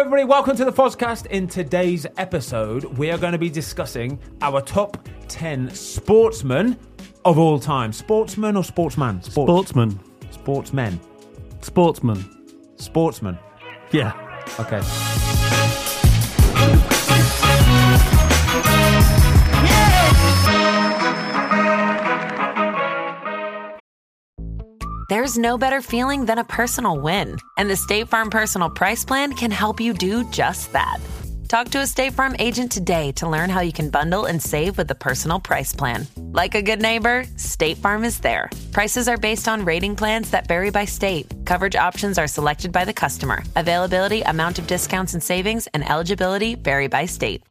everybody. Welcome to the Fozcast. In today's episode, we are going to be discussing our top 10 sportsmen of all time. Sportsman or sportsman? Sportsman. Sportsmen. Sportsman. Sportsman. Yeah. Okay. There's no better feeling than a personal win, and the State Farm Personal Price Plan can help you do just that. Talk to a State Farm agent today to learn how you can bundle and save with the Personal Price Plan. Like a good neighbor, State Farm is there. Prices are based on rating plans that vary by state. Coverage options are selected by the customer. Availability, amount of discounts and savings, and eligibility vary by state.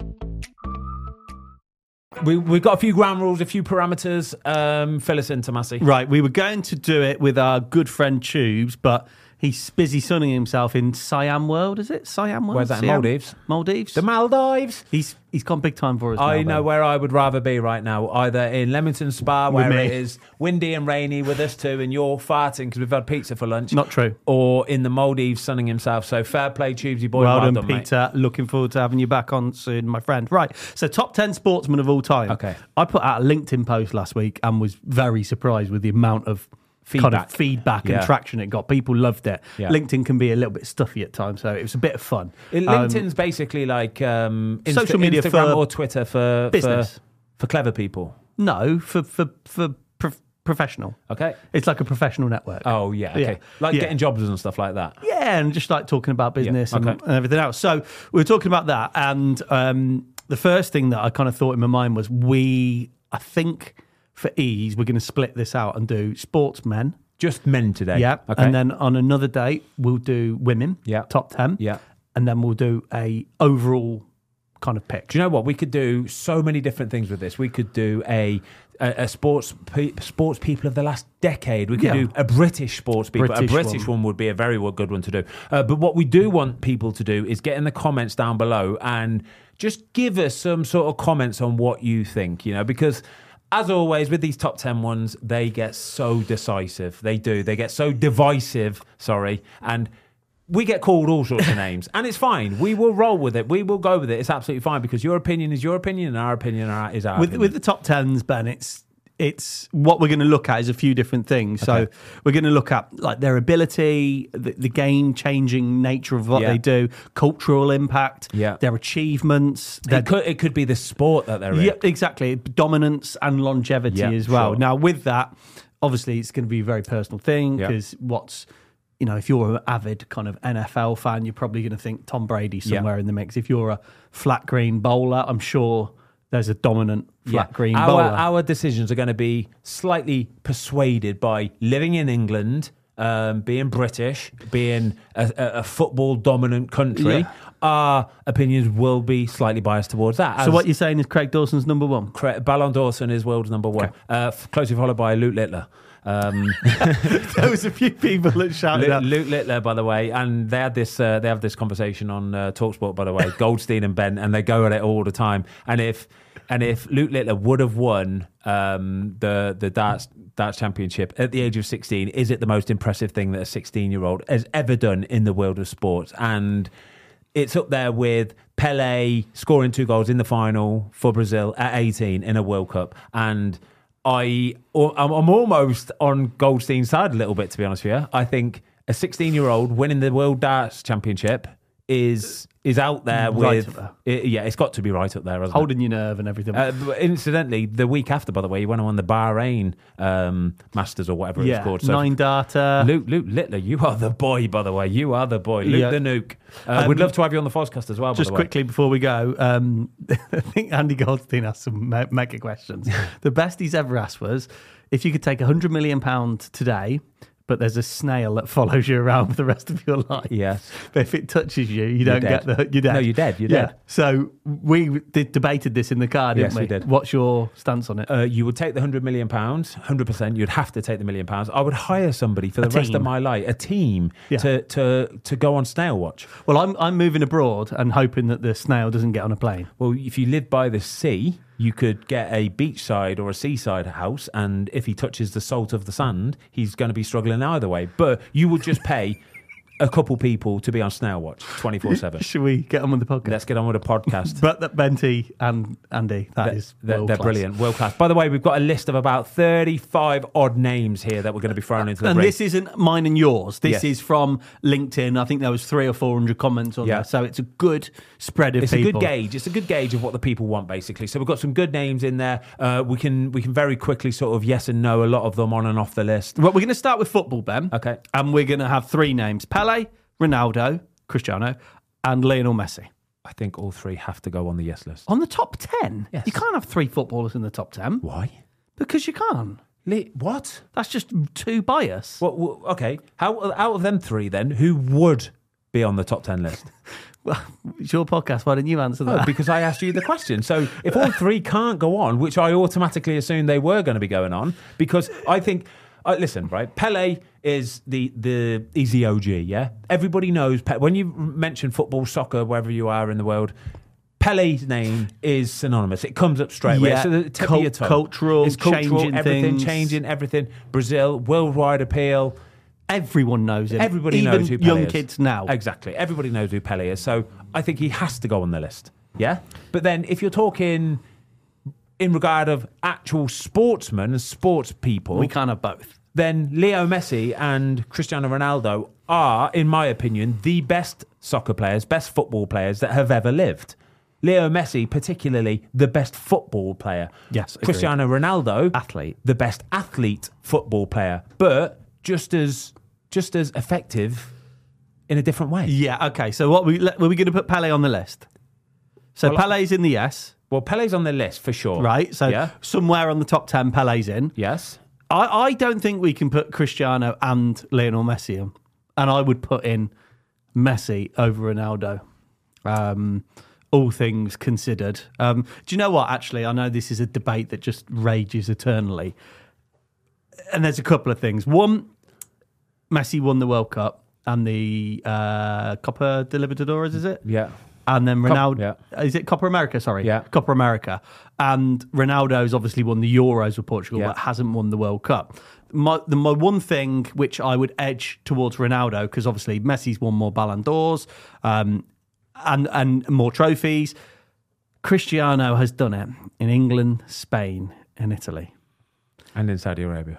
We've got a few ground rules, a few parameters. Fill us in, Tomasi. Right, we were going to do it with our good friend Tubes, but he's busy sunning himself in Siam World, is it? Siam World? Where's that? Siam? Maldives? Maldives? The Maldives? He's gone big time for us now, I know though. where I would rather be right now, either in Leamington Spa, With where me. it is windy and rainy with us too, and you're farting because we've had pizza for lunch. Not true. Or in the Maldives sunning himself. So fair play, Tubesy boy. Well done, mate. Peter. Looking forward to having you back on soon, my friend. Right, so top 10 sportsmen of all time. Okay. I put out a LinkedIn post last week and was very surprised with the amount of feedback Yeah. and traction it got. People loved it. Yeah. LinkedIn can be a little bit stuffy at times, so it was a bit of fun. LinkedIn's basically like social media Instagram for or Twitter for business. for clever people. No, for professional. Okay. It's like a professional network. Oh yeah. Okay. Like getting jobs and stuff like that. Yeah, and just like talking about business Yeah, okay. and everything else. So we were talking about that, and the first thing that I kind of thought in my mind was I think for ease, we're going to split this out and do sportsmen. Just men today. Yeah. Okay. And then on another date, we'll do women. Yeah. Top 10. Yeah. And then we'll do a overall kind of pick. Do you know what? We could do so many different things with this. We could do a sports people of the last decade. We could do a British sports people. A British one would be a very good one to do. But what we do want people to do is get in the comments down below and just give us some sort of comments on what you think, because as always, with these top 10 ones, they get so decisive. They do. They get so divisive, and we get called all sorts of names. And it's fine. We will roll with it. We will go with it. It's absolutely fine because your opinion is your opinion and our opinion is our opinion. With the top 10s, Ben, it's what we're going to look at is a few different things. Okay. So we're going to look at like their ability, the game-changing nature of what they do, cultural impact, their achievements. It could be the sport that they're in. Yeah, exactly. Dominance and longevity as well. Sure. Now, with that, obviously, it's going to be a very personal thing because if you're an avid kind of NFL fan, you're probably going to think Tom Brady somewhere in the mix. If you're a flat green bowler, I'm sure there's a dominant flat green bowler. Our decisions are going to be slightly persuaded by living in England, being British, being a football dominant country. Yeah. Our opinions will be slightly biased towards that. So what you're saying is Craig Dawson's number one? Ballon Dawson is world's number one, closely followed by Luke Littler. There was a few people that shouted out. Luke Littler, by the way, and they have this conversation on TalkSport, by the way, Goldstein and Ben, and they go at it all the time. And if Luke Littler would have won the darts championship at the age of 16, is it the most impressive thing that a 16-year-old has ever done in the world of sports? And it's up there with Pelé scoring 2 goals in the final for Brazil at 18 in a World Cup. And I'm almost on Goldstein's side a little bit, to be honest with you. I think a 16-year-old winning the World Darts Championship is out there Right with... up there. It's got to be right up there, hasn't Holding your nerve and everything. But incidentally, the week after, by the way, he went on the Bahrain Masters or whatever it was called. So 9-darter. Luke Littler, you are the boy, by the way. You are the boy. Luke the Nuke. We'd love to have you on the Fozcast as well, by Just the way. quickly before we go, I think Andy Goldstein asked some mega questions. The best he's ever asked was, if you could take £100 million today, but there's a snail that follows you around for the rest of your life. Yes. But if it touches you, you don't get you're dead. No, you're dead. You're dead. So we debated this in the car, didn't Yes, we did. What's your stance on it? You would take the £100 million, 100%. You'd have to take the £1 million. I would hire somebody for the rest of my life, a team, to go on snail watch. Well, I'm moving abroad and hoping that the snail doesn't get on a plane. Well, if you live by the sea, you could get a beachside or a seaside house, and if he touches the salt of the sand, he's going to be struggling either way. But you would just pay a couple people to be on Snail Watch 24/7. Should we get on with the podcast? Let's get on with the podcast. But that Benty and Andy, they're brilliant, world class. By the way, we've got a list of about 35 odd names here that we're going to be thrown into the and ring. This isn't mine and yours. This is from LinkedIn. I think there was 300 or 400 comments on there, so it's a good spread of people. It's a good gauge. It's a good gauge of what the people want, basically. So we've got some good names in there. We can very quickly sort of yes and no a lot of them on and off the list. Well, we're going to start with football, Ben. Okay, and we're going to have 3 names: Pele, Ronaldo, Cristiano, and Lionel Messi. I think all 3 have to go on the yes list. On the top 10? Yes. You can't have 3 footballers in the top 10. Why? Because you can't. What? That's just too biased. Well, okay. How out of them 3 then, who would be on the top 10 list? Well, it's your podcast. Why didn't you answer that? Oh, because I asked you the question. So if all 3 can't go on, which I automatically assumed they were going to be going on, because I think... listen, right? Pele is he's the OG, yeah? Everybody knows, when you mention football, soccer, wherever you are in the world, Pele's name is synonymous. It comes up straight away. So the tip of your tongue. Cultural, changing everything, things. changing everything. Brazil, worldwide appeal. Everyone knows him. Everybody knows who Pele is. Young kids now. Exactly. Everybody knows who Pele is. So I think he has to go on the list, yeah? But then if you're talking... in regard of actual sportsmen and sports people... We can't have both. Then Leo Messi and Cristiano Ronaldo are, in my opinion, the best soccer players, best football players that have ever lived. Leo Messi, particularly, the best football player. Yes, agreed. Cristiano Ronaldo... athlete. The best athlete football player. But just as effective in a different way. Yeah, okay. So were we going to put Pele on the list? So Pele's in the yes. Well, Pele's on the list for sure. Right, so somewhere on the top 10, Pele's in. Yes. I don't think we can put Cristiano and Lionel Messi in. And I would put in Messi over Ronaldo. All things considered. Do you know what, actually? I know this is a debate that just rages eternally. And there's a couple of things. One, Messi won the World Cup and the Copa de Libertadores, is it? Yeah. And then Ronaldo, is it Copa America? Sorry. Yeah. Copa America. And Ronaldo's obviously won the Euros with Portugal, but hasn't won the World Cup. My one thing which I would edge towards Ronaldo, because obviously Messi's won more Ballon d'Ors and more trophies. Cristiano has done it in England, Spain, and Italy. And in Saudi Arabia.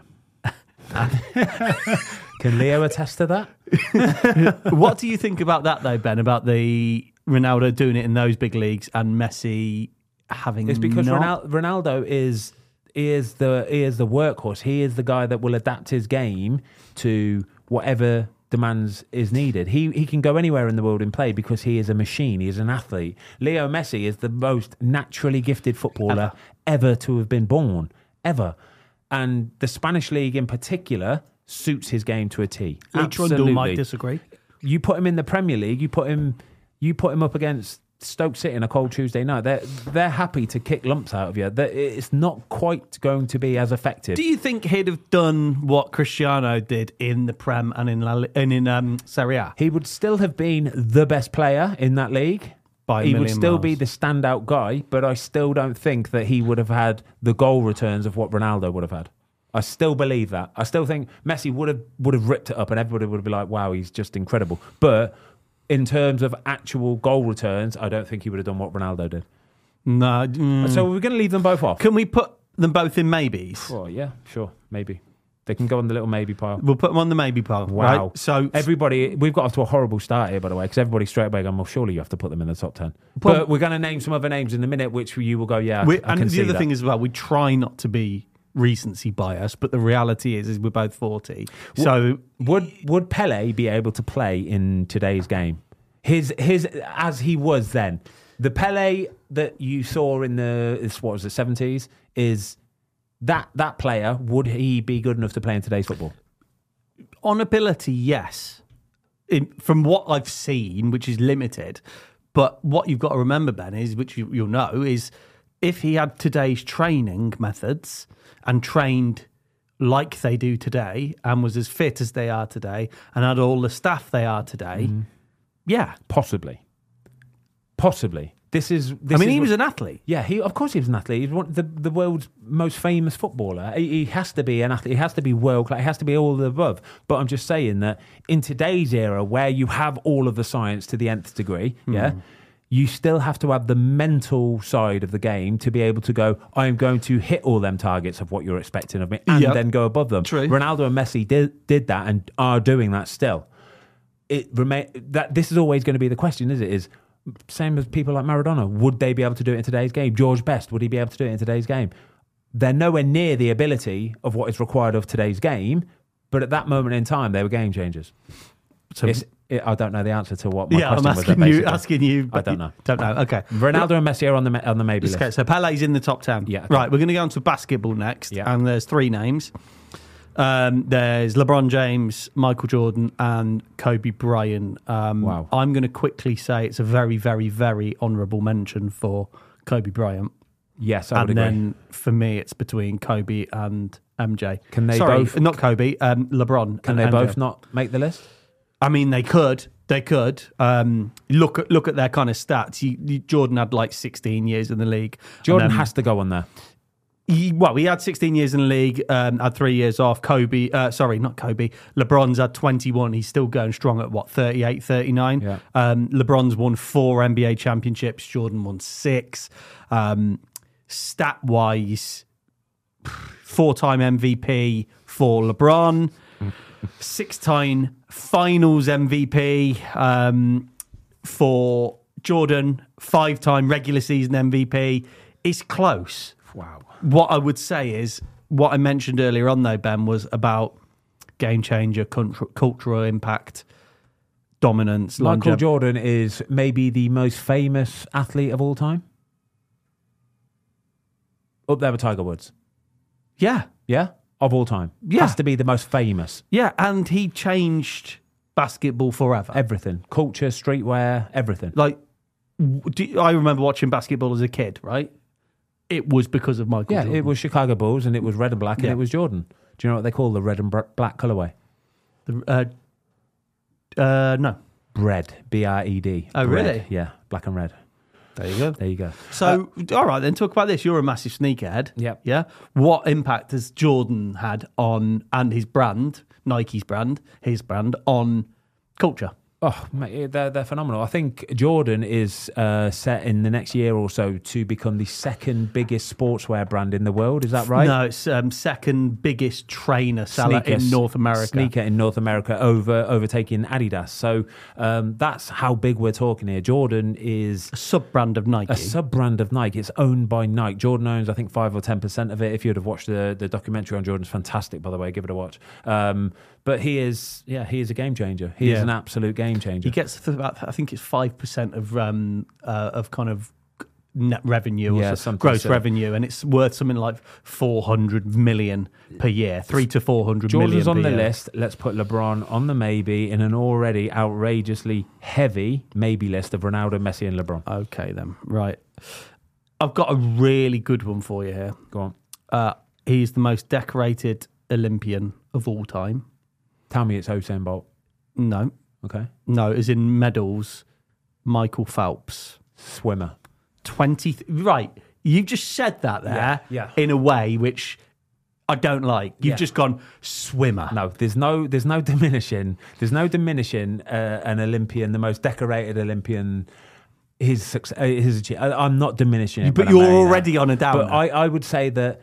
Can Leo attest to that? What do you think about that, though, Ben, about the Ronaldo doing it in those big leagues and Messi having It's because not? Ronaldo is the workhorse. He is the guy that will adapt his game to whatever demands is needed. He can go anywhere in the world and play because he is a machine. He is an athlete. Leo Messi is the most naturally gifted footballer ever to have been born, ever. And the Spanish league in particular suits his game to a T. Trundle might disagree. You put him in the Premier League, you put him up against Stoke City on a cold Tuesday night. They're happy to kick lumps out of you. It's not quite going to be as effective. Do you think he'd have done what Cristiano did in the Prem and in Serie A? He would still have been the best player in that league. He would still be the standout guy, but I still don't think that he would have had the goal returns of what Ronaldo would have had. I still believe that. I still think Messi would have ripped it up and everybody would have been like, wow, he's just incredible. But in terms of actual goal returns, I don't think he would have done what Ronaldo did. No. So we're going to leave them both off. Can we put them both in maybes? Oh, yeah, sure, maybe. They can go on the little maybe pile. We'll put them on the maybe pile. Wow. Right? So everybody, we've got off to a horrible start here, by the way, because everybody straight away going, well, surely you have to put them in the top 10. But we're going to name some other names in a minute, which you will go, yeah, I can and see the other that. thing as well, we try not to be recency bias, but the reality is we're both 40. So would Pele be able to play in today's game? His as he was then. The Pele that you saw in the 70s is that player, would he be good enough to play in today's football? On ability, yes. From what I've seen, which is limited, but what you've got to remember, Ben, is, which you'll know, is if he had today's training methods and trained like they do today and was as fit as they are today and had all the staff they are today, yeah. Possibly. he was an athlete. Yeah, of course he was an athlete. He's the world's most famous footballer. He has to be an athlete. He has to be world class. He has to be all of the above. But I'm just saying that in today's era, where you have all of the science to the nth degree, you still have to have the mental side of the game to be able to go, I am going to hit all them targets of what you're expecting of me and then go above them. True. Ronaldo and Messi did that and are doing that still. This is always going to be the question, is same as people like Maradona. Would they be able to do it in today's game? George Best, would he be able to do it in today's game? They're nowhere near the ability of what is required of today's game, but at that moment in time, they were game changers. So I don't know the answer to what my question was. I'm asking you. I don't know. Don't know. Okay. Ronaldo and Messi are on the maybe list. Okay, so Pele's in the top 10. Yeah. Okay. Right, we're going to go on to basketball next, and there's 3 names. There's LeBron James, Michael Jordan, and Kobe Bryant. Wow. I'm going to quickly say it's a very, very, very honourable mention for Kobe Bryant. Yes, I would agree. agree. And then for me, it's between Kobe and MJ. Can they both? Not Kobe, LeBron. Can they both not make the list? I mean, they could. They could. Look at their kind of stats. Jordan had like 16 years in the league. Jordan has to go on there. He had 16 years in the league, had 3 years off. LeBron's had 21. He's still going strong at 38, 39. Yeah. LeBron's won 4 NBA championships. Jordan won 6. Stat-wise, 4-time MVP for LeBron. 6-time finals MVP for Jordan. 5-time regular season MVP. It's close. Wow. What I would say is, what I mentioned earlier on, though, Ben, was about game changer, cultural impact, dominance. Michael Jordan is maybe the most famous athlete of all time. Up there with Tiger Woods. Yeah. Yeah? Of all time. Yeah. Has to be the most famous. Yeah, and he changed basketball forever. Everything. Culture, streetwear, everything. Like, I remember watching basketball as a kid, right? It was because of Michael Jordan. Yeah, it was Chicago Bulls and it was red and black and it was Jordan. Do you know what they call the red and black colourway? No. Bread. B-R-E-D. Oh, bread. really? Yeah, black and red. There you go. There you go. So, all right, then talk about this. You're a massive sneakerhead. Yep. Yeah. What impact has Jordan had on, and his brand, Nike's brand, his brand, on culture? Oh, mate, they're phenomenal. I think Jordan is set in the next year or so to become the second biggest sportswear brand in the world. Is that right? No, it's second biggest trainer seller in North America. Sneaker in North America, overtaking Adidas. So that's how big we're talking here. Jordan is a sub-brand of Nike. A sub-brand of Nike. It's owned by Nike. Jordan owns, I think, 5 or 10% of it. If you'd have watched the documentary on Jordan, it's fantastic, by the way. Give it a watch. But he is a game changer. He is an absolute game changer. He gets about, I think it's 5% of kind of net revenue or gross revenue, and it's worth something like 400 million per year, 300 to 400 million. Jordan's on the list. Let's put LeBron on the maybe in an already outrageously heavy maybe list of Ronaldo, Messi, and LeBron. Okay, then right. I've got a really good one for you here. Go on. He's the most decorated Olympian of all time. Tell me it's Usain Bolt. No. Okay. No, as in medals, Michael Phelps. Swimmer. Right. You've just said that there in a way which I don't like. You've just gone swimmer. No, there's no diminishing. There's no diminishing an Olympian, the most decorated Olympian. His achievement. I'm not diminishing it. But you're already on a downer. But I would say that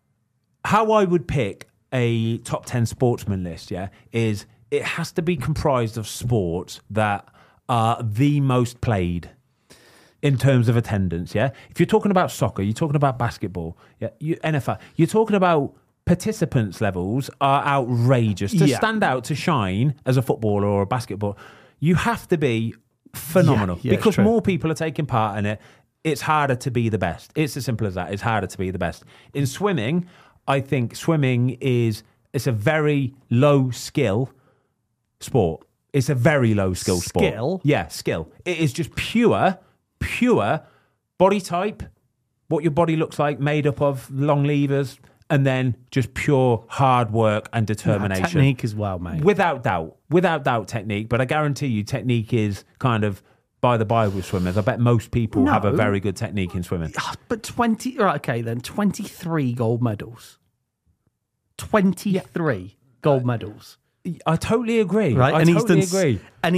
how I would pick a top 10 sportsman list, is it has to be comprised of sports that are the most played in terms of attendance, If you're talking about soccer, you're talking about basketball, NFL, you're talking about participants levels are outrageous. To stand out, to shine as a footballer or a basketball, you have to be phenomenal because more people are taking part in it. It's harder to be the best. It's as simple as that. It's harder to be the best. In swimming, I think swimming it's a very low skill sport. It's a very low skill sport. Skill? Yeah, skill. It is just pure body type, what your body looks like, made up of long levers, and then just pure hard work and determination. Technique as well, mate. Without doubt technique, but I guarantee you technique is kind of by the by with swimmers. I bet most people have a very good technique in swimming. But 23 gold medals. 23 gold medals. I totally agree. Right, I totally agree. And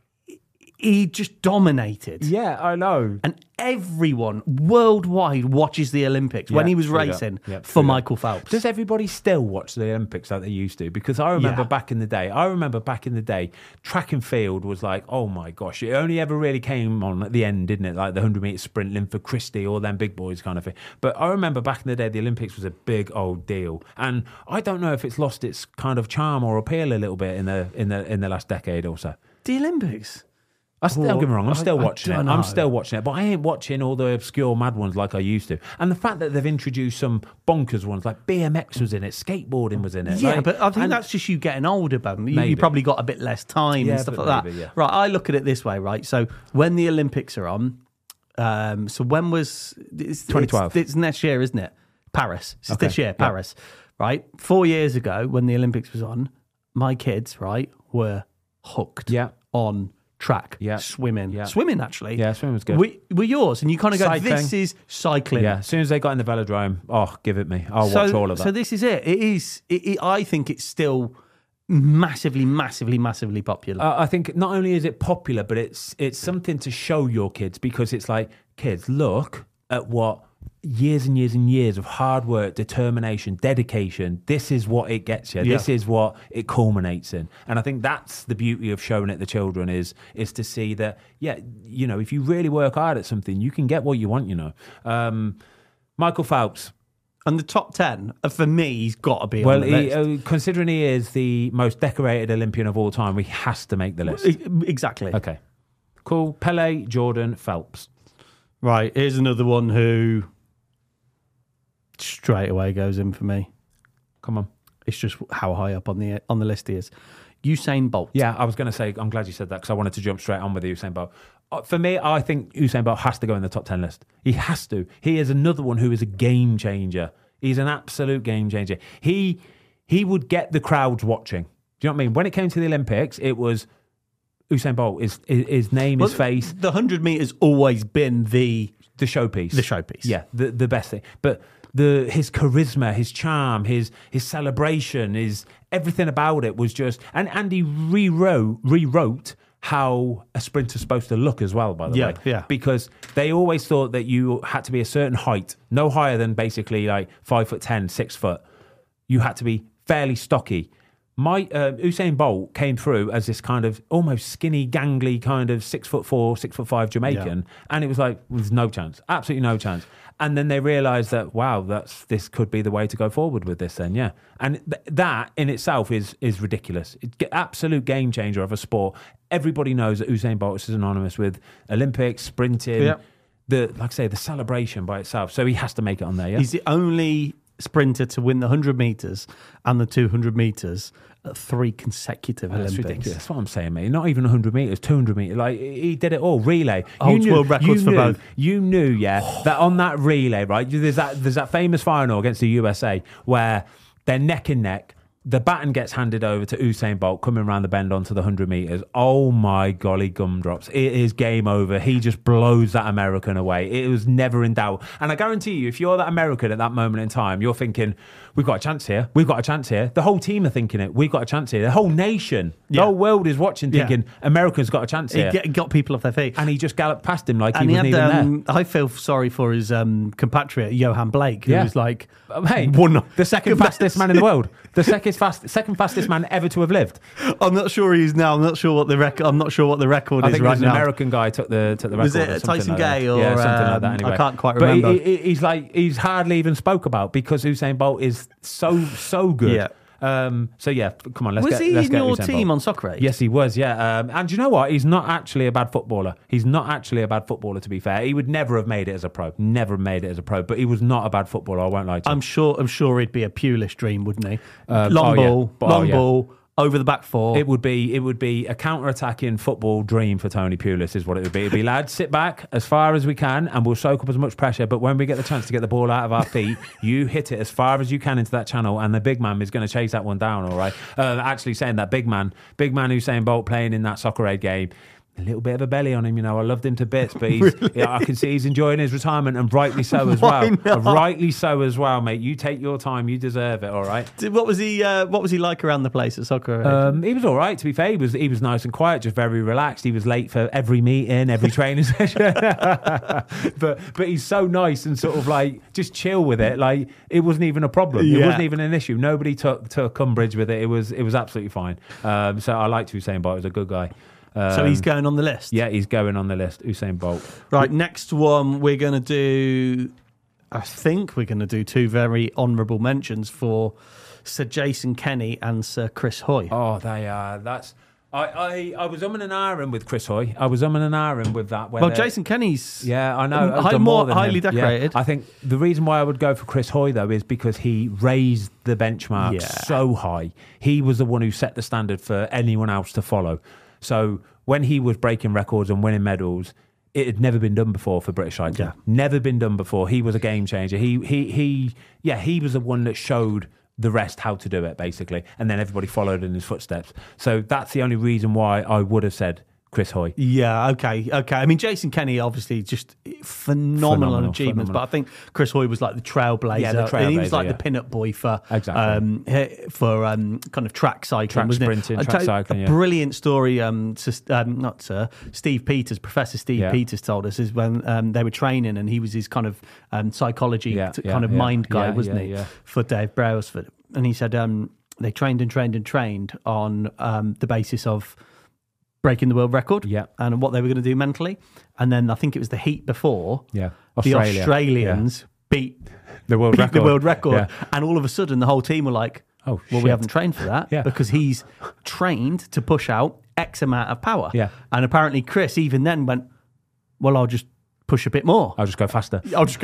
he just dominated. Yeah, I know. And everyone worldwide watches the Olympics when he was racing for Michael Phelps. Does everybody still watch the Olympics like they used to? Because I remember back in the day, track and field was like, oh my gosh, it only ever really came on at the end, didn't it? Like the 100-metre sprint, Linford Christie, all them big boys kind of thing. But I remember back in the day, the Olympics was a big old deal. And I don't know if it's lost its kind of charm or appeal a little bit in the last decade or so. The Olympics? Don't get me wrong, I'm still watching it. I'm still watching it, but I ain't watching all the obscure mad ones like I used to. And the fact that they've introduced some bonkers ones, like BMX was in it, skateboarding was in it. Yeah, but I think that's just you getting older, Ben. You probably got a bit less time and stuff like that. Yeah. Right, I look at it this way, right? So when the Olympics are on, so when was... It's 2012. It's next year, isn't it? Paris. It's this year, Paris. Right? 4 years ago, when the Olympics was on, my kids, right, were hooked on... track, swimming, actually. Yeah, swimming was good. Were yours, and you kind of go, Cycling. this is cycling. Yeah, as soon as they got in the velodrome, give it me. I'll watch all of that. So this is it. It is. I think it's still massively, massively, massively popular. I think not only is it popular, but it's something to show your kids, because it's like, kids, look at what years and years and years of hard work, determination, dedication, this is what it gets you. This is what it culminates in. And I think that's the beauty of showing it to children is to see that, if you really work hard at something, you can get what you want, Michael Phelps. And the top 10, for me, he's got to be on the list. Considering he is the most decorated Olympian of all time, he has to make the list. Exactly. Okay. Cool. Pele, Jordan, Phelps. Right, here's another one who straight away goes in for me. Come on. It's just how high up on the list he is. Usain Bolt. Yeah, I was going to say, I'm glad you said that, because I wanted to jump straight on with Usain Bolt. For me, I think Usain Bolt has to go in the top 10 list. He has to. He is another one who is a game changer. He's an absolute game changer. He would get the crowds watching. Do you know what I mean? When it came to the Olympics, it was Usain Bolt, his name, his face. The 100 metres always been the showpiece. The showpiece. Yeah, the best thing. But his charisma, his charm, his celebration, everything about it was just... And he rewrote how a sprinter's supposed to look as well, by the way. Yeah. Because they always thought that you had to be a certain height, no higher than basically like 5'10", 6 foot. You had to be fairly stocky. Usain Bolt came through as this kind of almost skinny, gangly kind of 6'4", 6'5" Jamaican, and it was like, there's no chance, absolutely no chance. And then they realised that, wow, this could be the way to go forward with this then, yeah. And that in itself is ridiculous. It's an absolute game changer of a sport. Everybody knows that Usain Bolt is synonymous with Olympics, sprinting, the celebration by itself. So he has to make it on there, yeah. He's the only sprinter to win the 100 metres and the 200 metres at 3 consecutive Olympics. That's ridiculous. That's what I'm saying, mate. Not even 100 metres, 200 metres. Like, he did it all. Relay. World records for both. You knew, that on that relay, right, there's that famous final against the USA where they're neck and neck. The baton gets handed over to Usain Bolt coming around the bend onto the 100 metres. Oh my golly gumdrops. It is game over. He just blows that American away. It was never in doubt. And I guarantee you, if you're that American at that moment in time, you're thinking, we've got a chance here. We've got a chance here. The whole team are thinking it. We've got a chance here. The whole nation, the whole world is watching thinking, America's got a chance here. He got people off their feet. And he just galloped past him like he wasn't even there. I feel sorry for his compatriot, Johan Blake, who was like... Hey, the second fastest man in the world. The second fastest man ever to have lived. I'm not sure he is now. I'm not sure what the record. I'm not sure what the record is right now. I think an American guy took the record. Was it Tyson Gay or something like that? Anyway, I can't quite remember. But he's hardly even spoke about because Usain Bolt is so good. Yeah. So yeah, come on, let's was get. Was he in your Usain team Bolt. on Soccer Aid? Yes, he was. Yeah, and you know what? He's not actually a bad footballer. He's not actually a bad footballer. To be fair, he would never have made it as a pro. Never made it as a pro. But he was not a bad footballer. I won't lie to you. I'm sure he'd be a Pulis dream, wouldn't he? Long ball. Over the back four. It would be a counter-attacking football dream for Tony Pulis is what it would be. It'd be, lads, sit back as far as we can and we'll soak up as much pressure, but when we get the chance to get the ball out of our feet, you hit it as far as you can into that channel and the big man is going to chase that one down, all right? Actually saying that big man Usain Bolt playing in that Soccer Aid game, a little bit of a belly on him, you know. I loved him to bits, but I can see he's enjoying his retirement, and rightly so as well. Rightly so as well, mate. You take your time, you deserve it. All right. What was he like around the place at Soccer? He was all right. To be fair, he was nice and quiet, just very relaxed. He was late for every meeting, every training session. but he's so nice and sort of like just chill with it. Like it wasn't even a problem. It wasn't even an issue. Nobody took umbrage with it. It was absolutely fine. So I liked Usain Bolt. He was a good guy. So he's going on the list? Yeah, he's going on the list, Usain Bolt. Right, next one we're going to do, I think we're going to do two very honourable mentions for Sir Jason Kenny and Sir Chris Hoy. Oh, they are. That's... I was umming and ahhing with Chris Hoy. I was umming and ahhing with that. Well, Jason Kenny's... Yeah, I know. Highly decorated. Yeah. I think the reason why I would go for Chris Hoy, though, is because he raised the benchmark so high. He was the one who set the standard for anyone else to follow. So when he was breaking records and winning medals, it had never been done before for British cycling. Yeah. Never been done before. He was a game changer. He was the one that showed the rest how to do it, basically. And then everybody followed in his footsteps. So that's the only reason why I would have said Chris Hoy. Yeah, okay. I mean, Jason Kenny, obviously, just phenomenal achievements, but I think Chris Hoy was like the trailblazer. Yeah, and he was like the pin-up boy for kind of track cycling, wasn't sprinting, track cycling. A brilliant story. Steve Peters, Professor Steve Peters, told us is when they were training, and he was his kind of psychology mind guy, wasn't he, for Dave Brailsford? And he said they trained on the basis of breaking the world record and what they were going to do mentally. And then I think it was the heat before. Yeah. The Australians beat the world record. And all of a sudden the whole team were like, we haven't trained for that because he's trained to push out X amount of power. Yeah. And apparently Chris even then went, well, I'll just push a bit more. I'll just go faster. You can't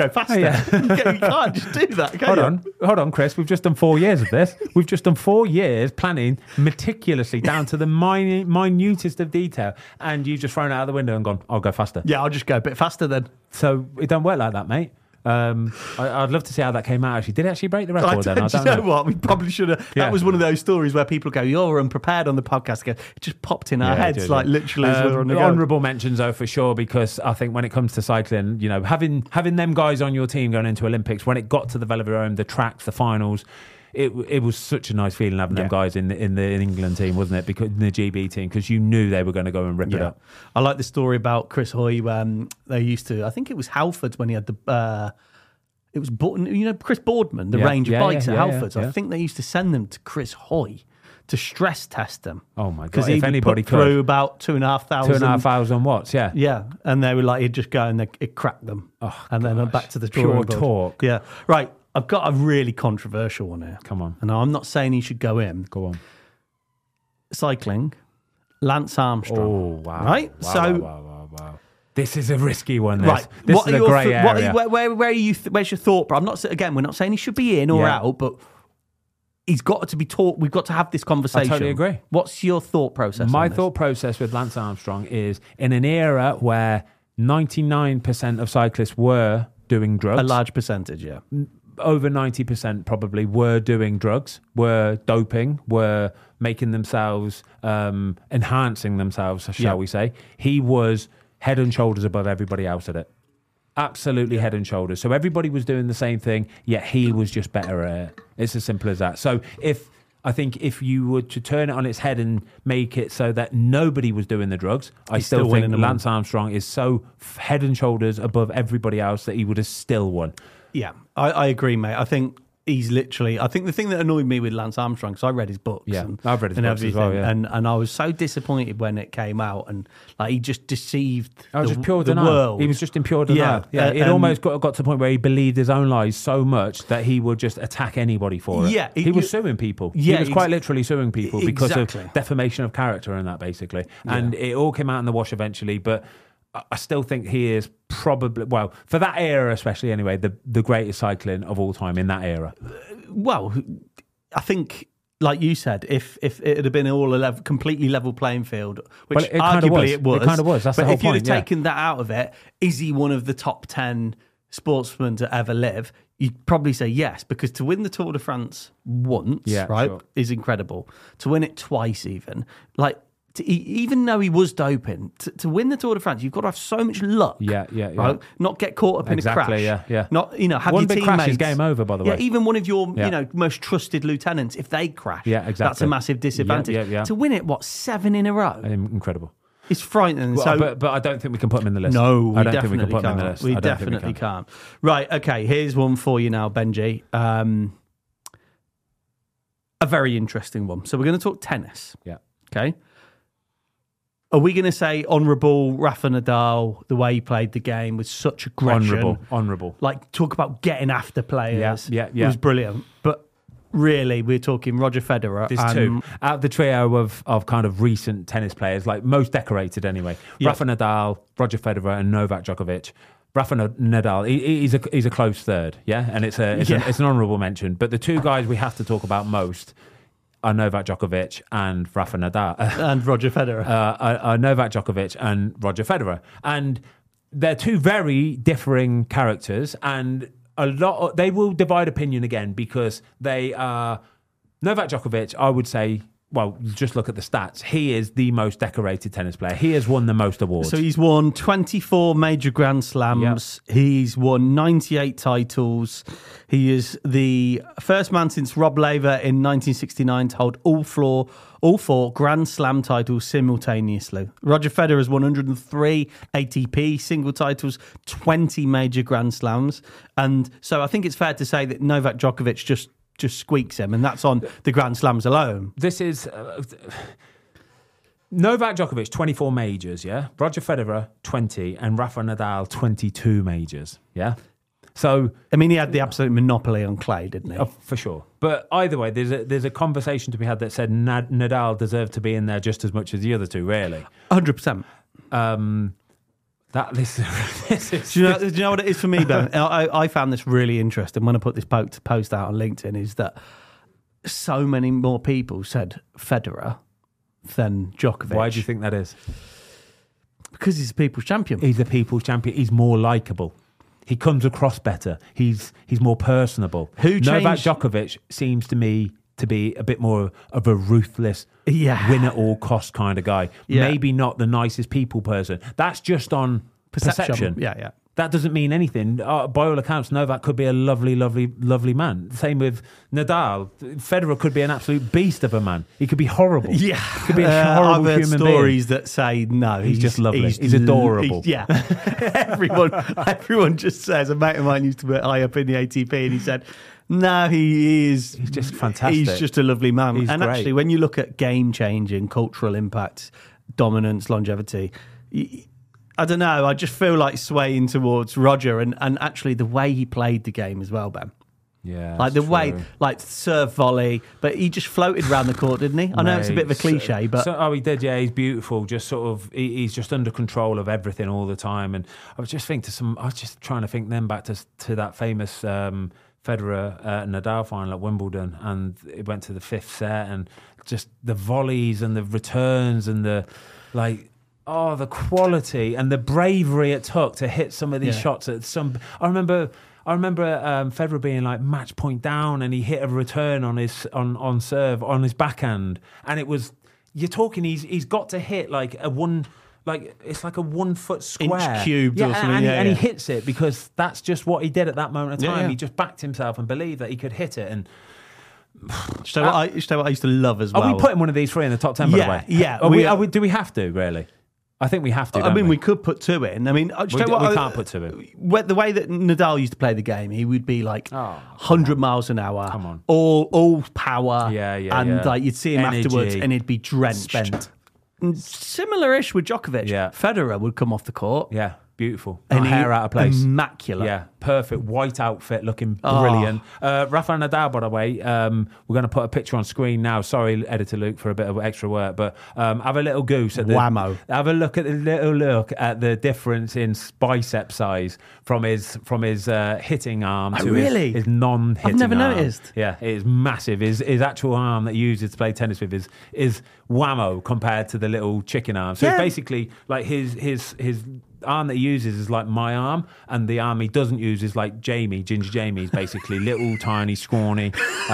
just do that, can you? Hold on, Chris. We've just done 4 years of this. We've just done 4 years planning meticulously down to the minutest of detail, and you've just thrown it out the window and gone, I'll go faster. Yeah, I'll just go a bit faster then. So it don't work like that, mate. I'd love to see how that came out. Actually, did it actually break the record? I don't know what. We probably should have. That was one of those stories where people go, "You're unprepared" on the podcast. Again, it just popped in our heads, like literally. As we were on the honourable mentions, though, for sure, because I think when it comes to cycling, you know, having them guys on your team going into Olympics, when it got to the Velodrome, the tracks, the finals. It was such a nice feeling having them guys in the England team, wasn't it? Because in the GB team, because you knew they were going to go and rip it up. I like the story about Chris Hoy. They used to, I think it was Halfords when he had the. It was, Chris Boardman, the range of bikes at Halfords. I think they used to send them to Chris Hoy to stress test them. Oh my god! Because if anybody put through about 2,500 watts, yeah, and they were like, he'd just go and it cracked them, and then back to the pure torque. Yeah, right. I've got a really controversial one here. Come on. And I'm not saying he should go in. Go on. Cycling, Lance Armstrong. Oh, wow. Right? Wow. This is a risky one. Right. This is a grey area. Where are you? Where's your thought? But we're not saying he should be in or out, but he's got to be taught. We've got to have this conversation. I totally agree. What's your thought process? My thought process with Lance Armstrong is in an era where 99% of cyclists were doing drugs. A large percentage, yeah. Over 90% probably were doing drugs, were doping, were making themselves, enhancing themselves, shall we say. He was head and shoulders above everybody else at it. Absolutely head and shoulders. So everybody was doing the same thing, yet he was just better at it. It's as simple as that. So I think if you were to turn it on its head and make it so that nobody was doing the drugs, I still think Lance Armstrong is so head and shoulders above everybody else that he would have still won. Yeah, I agree, mate. I think he's literally... I think the thing that annoyed me with Lance Armstrong, because I read his books. Yeah, I've read his books as well, yeah. And I was so disappointed when it came out, and like he just deceived the denial. World. He was just in pure denial. Yeah, it almost got to the point where he believed his own lies so much that he would just attack anybody for it. Yeah, he was suing people. Yeah, he was quite literally suing people because of defamation of character and that, basically. And it all came out in the wash eventually, but... I still think he is probably, well, for that era especially anyway, the greatest cycling of all time in that era. Well, I think, like you said, if it had been all a completely level playing field, which arguably it was. It kind of was. That's the whole point. But if you'd have taken that out of it, is he one of the top 10 sportsmen to ever live? You'd probably say yes, because to win the Tour de France once, is incredible. To win it twice even, like, even though he was doping, to win the Tour de France, you've got to have so much luck. Yeah. Right? Not get caught up in a crash. Yeah. Not, have one your big teammates. crash is game over, by the way. Yeah, even one of your, most trusted lieutenants, if they crash, that's a massive disadvantage. Yeah. To win it, 7 in a row? Incredible. It's frightening. Well, but I don't think we can put him in the list. No, I don't think we can put him in the list. We definitely can't. Right, okay, here's one for you now, Benji. A very interesting one. So we're going to talk tennis. Yeah. Okay. Are we going to say honourable Rafa Nadal, the way he played the game with such aggression? Honourable. Like, talk about getting after players. Yeah. It was brilliant. But really, we're talking Roger Federer. There's two. Out of the trio of kind of recent tennis players, like most decorated anyway, Rafa Nadal, Roger Federer and Novak Djokovic. Rafa Nadal, he's a close third, yeah? And it's an honourable mention. But the two guys we have to talk about most are Novak Djokovic and Rafa Nadal. And Roger Federer. Novak Djokovic and Roger Federer. And they're two very differing characters, and they will divide opinion again because they are... Novak Djokovic, I would say... Well, just look at the stats. He is the most decorated tennis player. He has won the most awards. So he's won 24 major Grand Slams. Yep. He's won 98 titles. He is the first man since Rob Laver in 1969 to hold all four Grand Slam titles simultaneously. Roger Federer has won 103 ATP single titles, 20 major Grand Slams. And so I think it's fair to say that Novak Djokovic just squeaks him, and that's on the Grand Slams alone. This is Novak Djokovic, 24 majors, yeah? Roger Federer, 20, and Rafa Nadal, 22 majors, yeah? So... I mean, he had the absolute monopoly on clay, didn't he? Oh, for sure. But either way, there's a conversation to be had that said Nadal deserved to be in there just as much as the other two, really. 100%. This is... Do you know what it is for me, Ben? I found this really interesting when I put this post out on LinkedIn, is that so many more people said Federer than Djokovic. Why do you think that is? Because he's a people's champion. He's a people's champion. He's more likeable. He comes across better. He's more personable. Novak Djokovic seems to me to be a bit more of a ruthless, win at all cost kind of guy. Yeah. Maybe not the nicest people person. That's just on perception. Yeah. That doesn't mean anything. By all accounts, Novak could be a lovely, lovely, lovely man. Same with Nadal. Federer could be an absolute beast of a man. He could be horrible. Yeah. He could be a horrible I've heard human stories being. That say, no, he's just lovely. He's adorable. Everyone just says, a mate of mine used to be high up in the ATP, and he said, no, he's just fantastic. He's just a lovely man. He's and great. Actually, when you look at game-changing, cultural impact, dominance, longevity, I don't know, I just feel like swaying towards Roger, and actually the way he played the game as well, Ben. Yeah, like the way, like serve volley, but he just floated around the court, didn't he? I know it's a bit of a cliche, but he did. Yeah, he's beautiful. Just sort of, he's just under control of everything all the time. And I was just trying to think then back to that famous Federer Nadal final at Wimbledon, and it went to the fifth set, and just the volleys and the returns and the the quality and the bravery it took to hit some of these shots at some. I remember Federer being like match point down, and he hit a return on his on serve on his backhand, and it was, you're talking, he's got to hit like a one. Like it's like a 1 foot square, inch cubed or something, and he hits it because that's just what he did at that moment of time. Yeah. He just backed himself and believed that he could hit it. And what I used to love as well. Are we putting one of these three in the top 10? By the way, yeah. Do we have to really? I think we have to. We could put two in. I mean, we can't put two in. The way that Nadal used to play the game, he would be like 100 miles an hour, come on, all power, and like you'd see him energy, afterwards, and he'd be drenched. Spent. Similar-ish with Djokovic. Yeah. Federer would come off the court. Yeah, beautiful. And hair out of place. Immaculate. Yeah, perfect. White outfit, looking brilliant. Rafael Nadal, by the way, we're going to put a picture on screen now. Sorry, Editor Luke, for a bit of extra work, but have a little goose at the... Whammo. Have a look at the difference in bicep size from his hitting arm to his non-hitting I've never arm. noticed. Yeah, it is massive. His actual arm that he uses to play tennis with is whammo compared to the little chicken arm. So it's basically like his arm that he uses is like my arm, and the arm he doesn't use is like Ginger Jamie's, basically little, tiny, scrawny.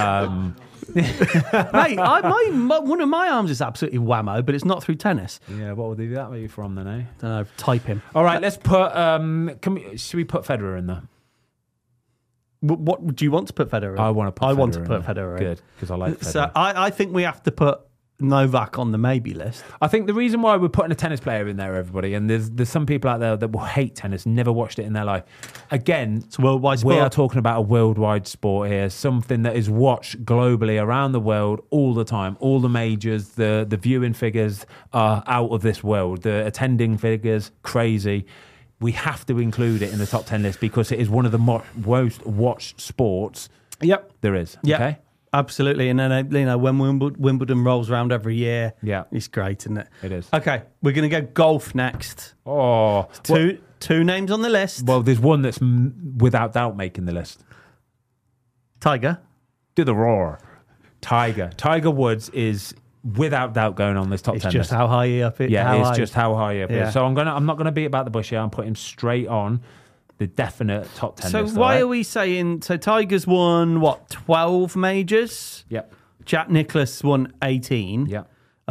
Mate, one of my arms is absolutely whammo, but it's not through tennis. Yeah, what would they do that maybe from then, eh? Don't know, typing. All right, let's put. Should we put Federer in there? What do you want to put Federer in? I want to put Federer in. Good, because I like Federer. So I think we have to put Novak on the maybe list. I think the reason why we're putting a tennis player in there, everybody, and there's some people out there that will hate tennis, never watched it in their life. Again, it's a worldwide sport. We are talking about a worldwide sport here, something that is watched globally around the world all the time. All the majors, the viewing figures are out of this world. The attending figures, crazy. We have to include it in the top 10 list because it is one of the most watched sports. Yep, there is. Yep. Okay. Absolutely, and then when Wimbledon rolls around every year, it's great, isn't it? It is. Okay, we're going to go golf next. Oh, two names on the list. Well, there's one that's without doubt making the list. Tiger. Do the roar. Tiger Woods is without doubt going on this top 10 list. It's just how high he up it. Yeah, it's just how high up it is. So I'm not gonna beat about the bush here. I'm putting him straight on the definite top 10 list. So why are we saying... So Tiger's won, 12 majors? Yep. Jack Nicklaus won 18. Yep.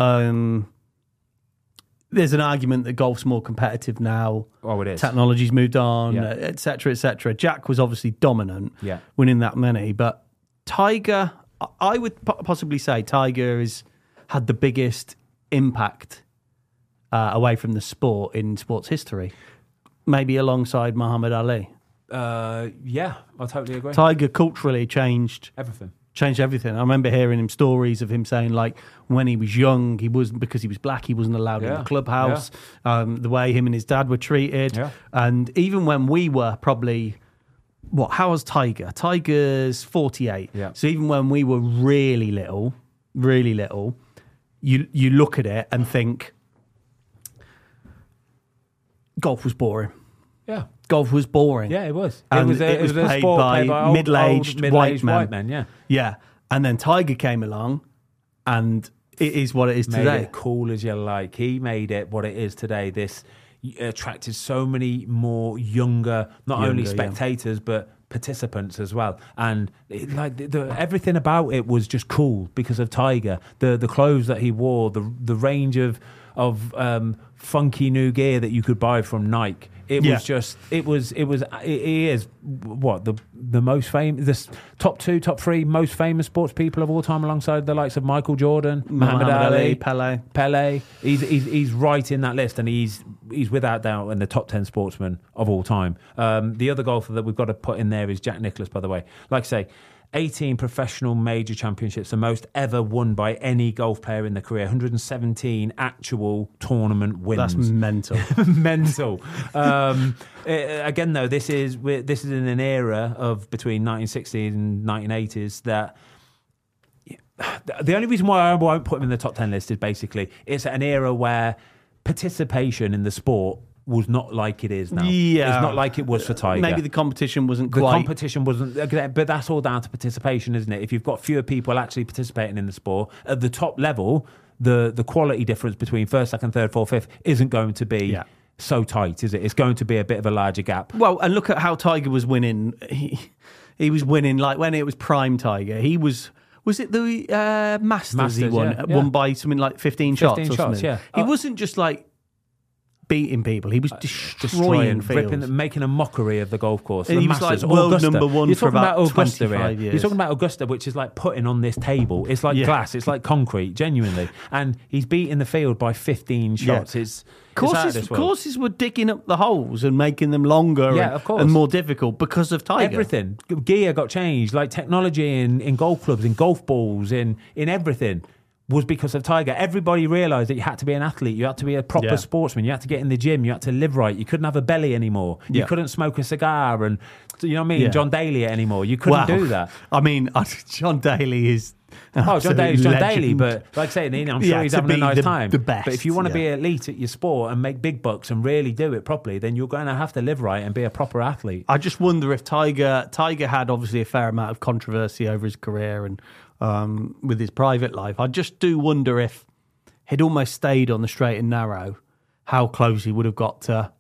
There's an argument that golf's more competitive now. Oh, it is. Technology's moved on, et cetera, et cetera. Jack was obviously dominant, winning that many. But Tiger, I would possibly say Tiger has had the biggest impact away from the sport in sports history. Maybe alongside Muhammad Ali. Yeah, I totally agree. Tiger culturally changed everything. I remember hearing him stories of him saying, like, when he was young, because he was black, he wasn't allowed in the clubhouse. The way him and his dad were treated, and even when we were probably, how was Tiger? Tiger's 48. Yeah. So even when we were really little, you look at it and think golf was boring. Yeah. Golf was boring. Yeah, it was. It was played by middle-aged white men. Yeah. And then Tiger came along, and it is what it is today. Made it cool as you like. He made it what it is today. This attracted so many more younger only spectators, but participants as well. And everything about it was just cool because of Tiger. The clothes that he wore, the range of funky new gear that you could buy from Nike. He is the most famous, the top 3 most famous sports people of all time, alongside the likes of Michael Jordan, Muhammad Ali, Pele. He's right in that list, and he's without doubt in the top 10 sportsmen of all time. The other golfer that we've got to put in there is Jack Nicklaus, by the way. Like I say, 18 professional major championships, the most ever won by any golf player in their career. 117 actual tournament wins. That's mental. Mental. Again, though, this is in an era of between 1960s and 1980s that the only reason why I won't put him in the top 10 list is basically it's an era where participation in the sport was not like it is now. Yeah. It's not like it was for Tiger. Maybe the competition wasn't quite... The competition wasn't... But that's all down to participation, isn't it? If you've got fewer people actually participating in the sport, at the top level, the quality difference between first, second, third, fourth, fifth isn't going to be so tight, is it? It's going to be a bit of a larger gap. Well, and look at how Tiger was winning. He was winning, like, when it was prime Tiger, he was... Was it the Masters he won? Won by something like 15 shots or something? Yeah. He wasn't just like beating people. He was destroying fields. Making a mockery of the golf course. And he was like world Augusta. number one for about 25 years. You're talking about Augusta, which is like putting on this table. It's like glass. It's like concrete, genuinely. And he's beating the field by 15 shots. It's courses were digging up the holes and making them longer and more difficult because of Tiger. Everything. Gear got changed. Like technology in golf clubs, in golf balls, in everything was because of Tiger. Everybody realised that you had to be an athlete, you had to be a proper sportsman, you had to get in the gym, you had to live right, you couldn't have a belly anymore, you couldn't smoke a cigar and, you know what I mean, John Daly anymore. You couldn't do that. I mean, John Daly is... John Daly, but like I say, I'm sure he's having a nice time. The best, but if you want to be elite at your sport and make big bucks and really do it properly, then you're going to have to live right and be a proper athlete. I just wonder if Tiger had obviously a fair amount of controversy over his career and with his private life. I just do wonder if he'd almost stayed on the straight and narrow, how close he would have got to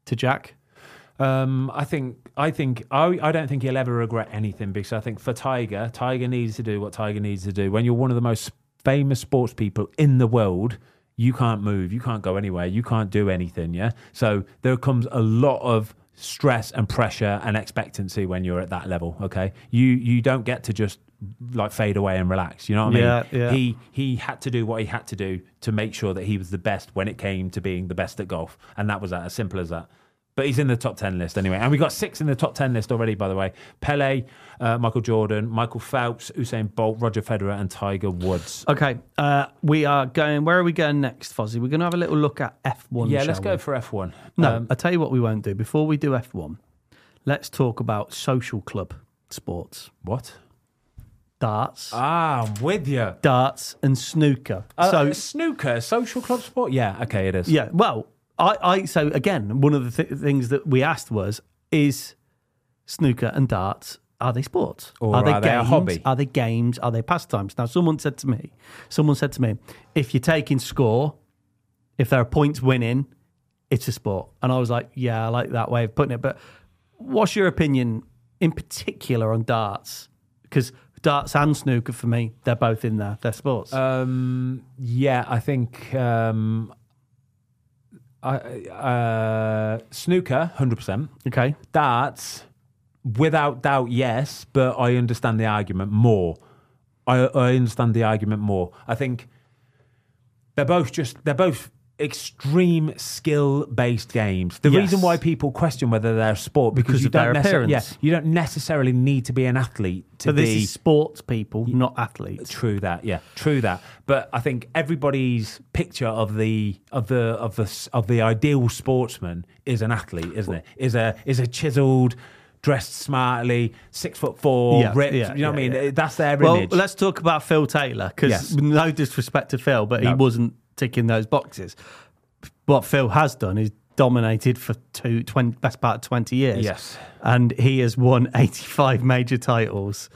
to Jack? I don't think he'll ever regret anything, because I think for Tiger needs to do what Tiger needs to do. When you're one of the most famous sports people in the world, you can't move, you can't go anywhere, you can't do anything. Yeah. So there comes a lot of stress and pressure and expectancy when you're at that level. Okay. You don't get to just like fade away and relax. You know what I mean? Yeah. He had to do what he had to do to make sure that he was the best when it came to being the best at golf. And that was as simple as that. But he's in the top 10 list anyway. And we got 6 in the top 10 list already, by the way. Pele, Michael Jordan, Michael Phelps, Usain Bolt, Roger Federer, and Tiger Woods. Okay. We are going... Where are we going next, Fozzie? We're going to have a little look at F1, Yeah, let's go for F1. No, I'll tell you what we won't do. Before we do F1, let's talk about social club sports. What? Darts. I'm with you. Darts and snooker. Snooker, social club sport? Yeah, okay, it is. Yeah, well... So again, one of the things that we asked was, is snooker and darts, are they sports? Or are they games? a hobby? Are they games? Are they pastimes? Now, someone said to me, if you're taking score, if there are points winning, it's a sport. And I was like, yeah, I like that way of putting it. But what's your opinion in particular on darts? Because darts and snooker, for me, they're both in there. They're sports. Yeah, I think... snooker, 100%. Okay. Darts, without doubt, yes, but I understand the argument more. I understand the argument more. I think they're both extreme skill-based games. The reason why people question whether they're a sport because you of their appearance. You don't necessarily need to be an athlete to but this is sports people, not athletes. True that. But I think everybody's picture of the ideal sportsman is an athlete, isn't it? Is a chiseled, dressed smartly, 6'4", ripped. You know what I mean? Yeah. That's their Well, image. let's talk about Phil Taylor, because no disrespect to Phil, but he wasn't ticking those boxes. What Phil has done is dominated for best part of 20 years. Yes. And he has won 85 major titles,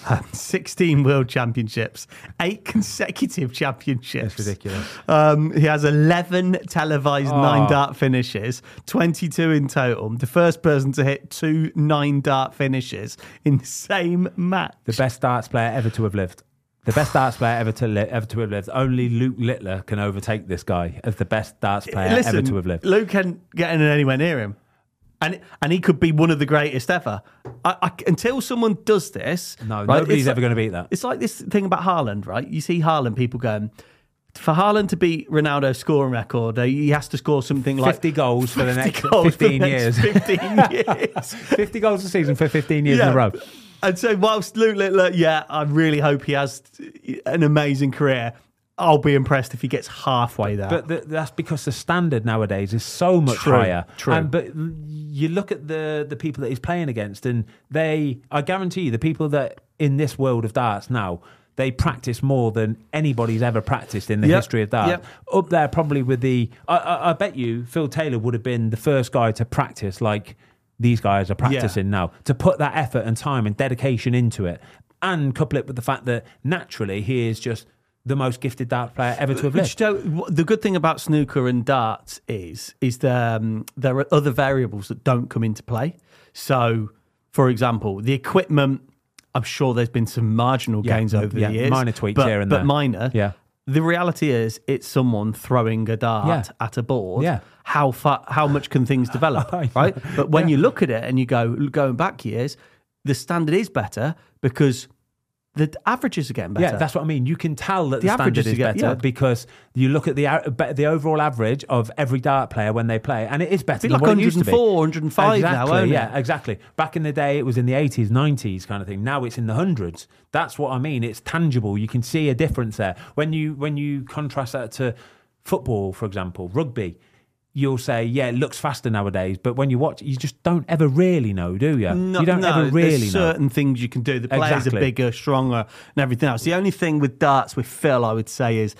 16 world championships, 8 consecutive championships. That's ridiculous. He has 11 televised 9-dart finishes, 22 in total. The first person to hit 2 9-dart finishes in the same match. The best darts player ever to have lived. The best darts player ever to have lived. Only Luke Littler can overtake this guy as the best darts player ever to have lived. Luke can't get anywhere near him. And he could be one of the greatest ever. Until someone does this... No, nobody's ever going to beat that. It's like this thing about Haaland, right? You see Haaland, people going... For Haaland to beat Ronaldo's scoring record, he has to score something like... 50 goals for the next 15 years. 15 years. 50 goals a season for 15 years in a row. And so whilst Luke Littler, I really hope he has an amazing career. I'll be impressed if he gets halfway there. But that's because the standard nowadays is so much higher. True. But you look at the people that he's playing against, and I guarantee you, the people that in this world of darts now, they practice more than anybody's ever practiced in the history of darts. Up there probably with I bet you Phil Taylor would have been the first guy to practice like these guys are practicing now, to put that effort and time and dedication into it, and couple it with the fact that naturally he is just the most gifted dart player ever to have lived. The good thing about snooker and darts is there are other variables that don't come into play. So, for example, the equipment, I'm sure there's been some marginal gains over the years. Minor tweaks here and there. But minor. Yeah. The reality is, it's someone throwing a dart at a board. Yeah. How much can things develop, right? But when you look at it and you going back years, the standard is better because the averages are getting better. Yeah, that's what I mean. You can tell that the standard is better because you look at the overall average of every dart player when they play, and it is better than like what it used to be. 104, 105 exactly, now, yeah, exactly. Back in the day, it was in the 80s, 90s kind of thing. Now it's in the hundreds. That's what I mean. It's tangible. You can see a difference there. When you contrast that to football, for example, rugby, you'll say, it looks faster nowadays, but when you watch, you just don't ever really know, do you? You don't ever really there's certain things you can do. The players are bigger, stronger, and everything else. The only thing with darts with Phil, I would say, is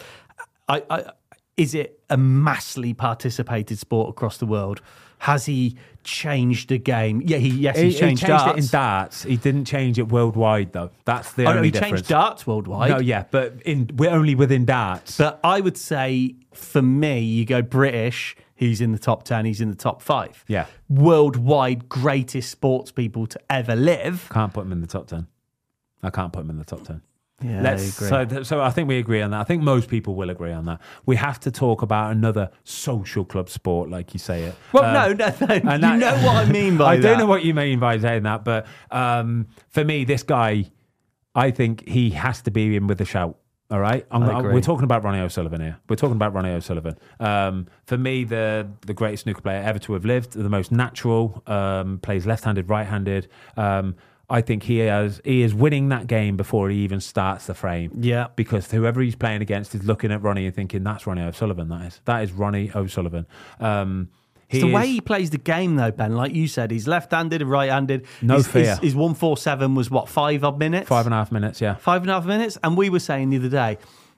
is it a massively participated sport across the world? Has he changed the game? Yeah, he's changed darts. It in darts. He didn't change it worldwide, though. That's the only difference. He changed darts worldwide. No, yeah, but we're only within darts. But I would say, for me, you go British. he's in the top 10, he's in the top 5. Yeah. Worldwide greatest sports people to ever live. Can't put him in the top 10. I can't put him in the top 10. Yeah, I agree. So I think we agree on that. I think most people will agree on that. We have to talk about another social club sport, like you say it. Well, no. You know what I mean by that. I don't know what you mean by saying that, but for me, this guy, I think he has to be in with a shout. All right, we're talking about Ronnie O'Sullivan here. We're talking about Ronnie O'Sullivan. For me, the greatest snooker player ever to have lived, the most natural, plays left-handed, right-handed. I think he is winning that game before he even starts the frame. Yeah. Because whoever he's playing against is looking at Ronnie and thinking, that's Ronnie O'Sullivan, that is Ronnie O'Sullivan. It's the way he plays the game, though, Ben. Like you said, he's left-handed and right-handed. No fear. His 147 was, what, 5 odd minutes? 5.5 minutes, yeah. 5.5 minutes? And we were saying the other day,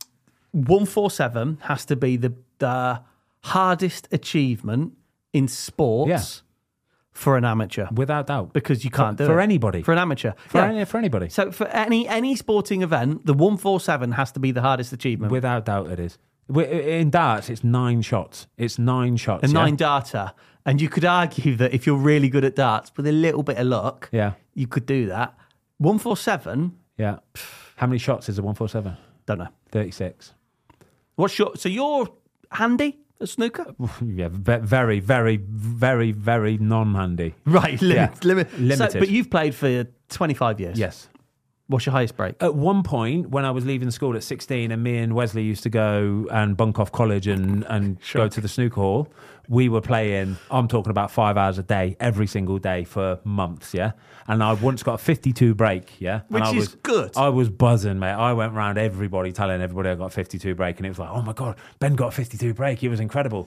147 has to be the hardest achievement in sports for an amateur. Without doubt. Because you can't do it. For anybody. For an amateur. For anybody. So for any sporting event, the 147 has to be the hardest achievement. Without doubt it is. In darts, it's 9 shots. It's 9 shots. A 9 darter. And you could argue that if you're really good at darts, with a little bit of luck, you could do that. 147. Yeah. How many shots is a 147? Don't know. 36. So you're handy at snooker? Yeah, very, very, very, very non-handy. Right, limited. So, but you've played for 25 years. Yes. What's your highest break? At one point, when I was leaving school at 16 and me and Wesley used to go and bunk off college and go to the snooker hall, we were playing, I'm talking about 5 hours a day, every single day for months, yeah? And I once got a 52 break, yeah? Which is good. I was buzzing, mate. I went around everybody telling everybody I got a 52 break, and it was like, oh my God, Ben got a 52 break. It was incredible.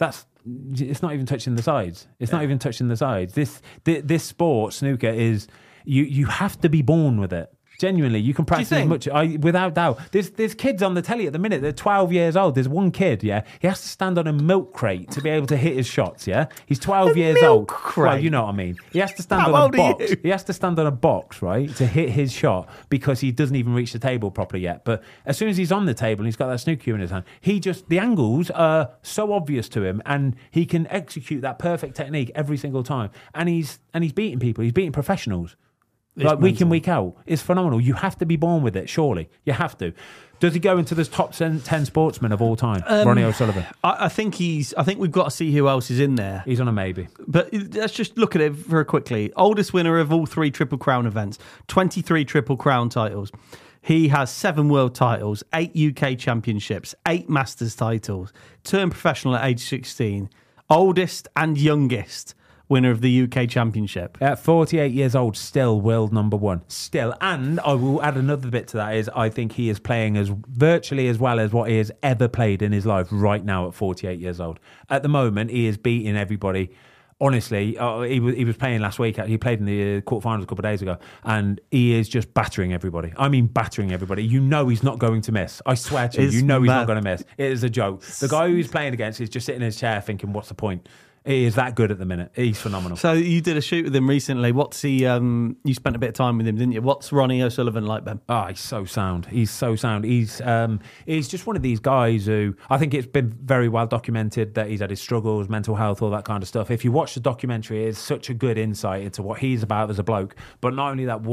It's not even touching the sides. It's not even touching the sides. This sport, snooker, is, you have to be born with it. Genuinely, you can practice as much. Without doubt. There's kids on the telly at the minute. They're 12 years old. There's one kid, yeah. He has to stand on a milk crate to be able to hit his shots, yeah. He's 12 years old. Crate. Well, you know what I mean. He has to stand on a box. He has to stand on a box, right, to hit his shot because he doesn't even reach the table properly yet. But as soon as he's on the table and he's got that snooker cue in his hand, the angles are so obvious to him, and he can execute that perfect technique every single time. And he's beating people. He's beating professionals. Like week in, week out. It's phenomenal. You have to be born with it, surely. You have to. Does he go into the top 10 sportsmen of all time, Ronnie O'Sullivan? I think we've got to see who else is in there. He's on a maybe. But let's just look at it very quickly. Oldest winner of all 3 Triple Crown events, 23 Triple Crown titles. He has 7 world titles, 8 UK championships, 8 Masters titles, turned professional at age 16, oldest and youngest winner of the UK Championship. At 48 years old, still world number 1. Still. And I will add another bit to that is I think he is playing as virtually as well as what he has ever played in his life right now at 48 years old. At the moment, he is beating everybody. Honestly, he was playing last week. He played in the quarterfinals a couple of days ago, and he is just battering everybody. I mean, battering everybody. You know he's not going to miss. I swear to you, he's not going to miss. It is a joke. The guy who he's playing against is just sitting in his chair thinking, what's the point? He is that good at the minute. He's phenomenal. So you did a shoot with him recently. What's he? You spent a bit of time with him, didn't you? What's Ronnie O'Sullivan like, Ben? Oh, he's so sound. He's so sound. He's just one of these guys who I think it's been very well documented that he's had his struggles, mental health, all that kind of stuff. If you watch the documentary, it's such a good insight into what he's about as a bloke. But not only that,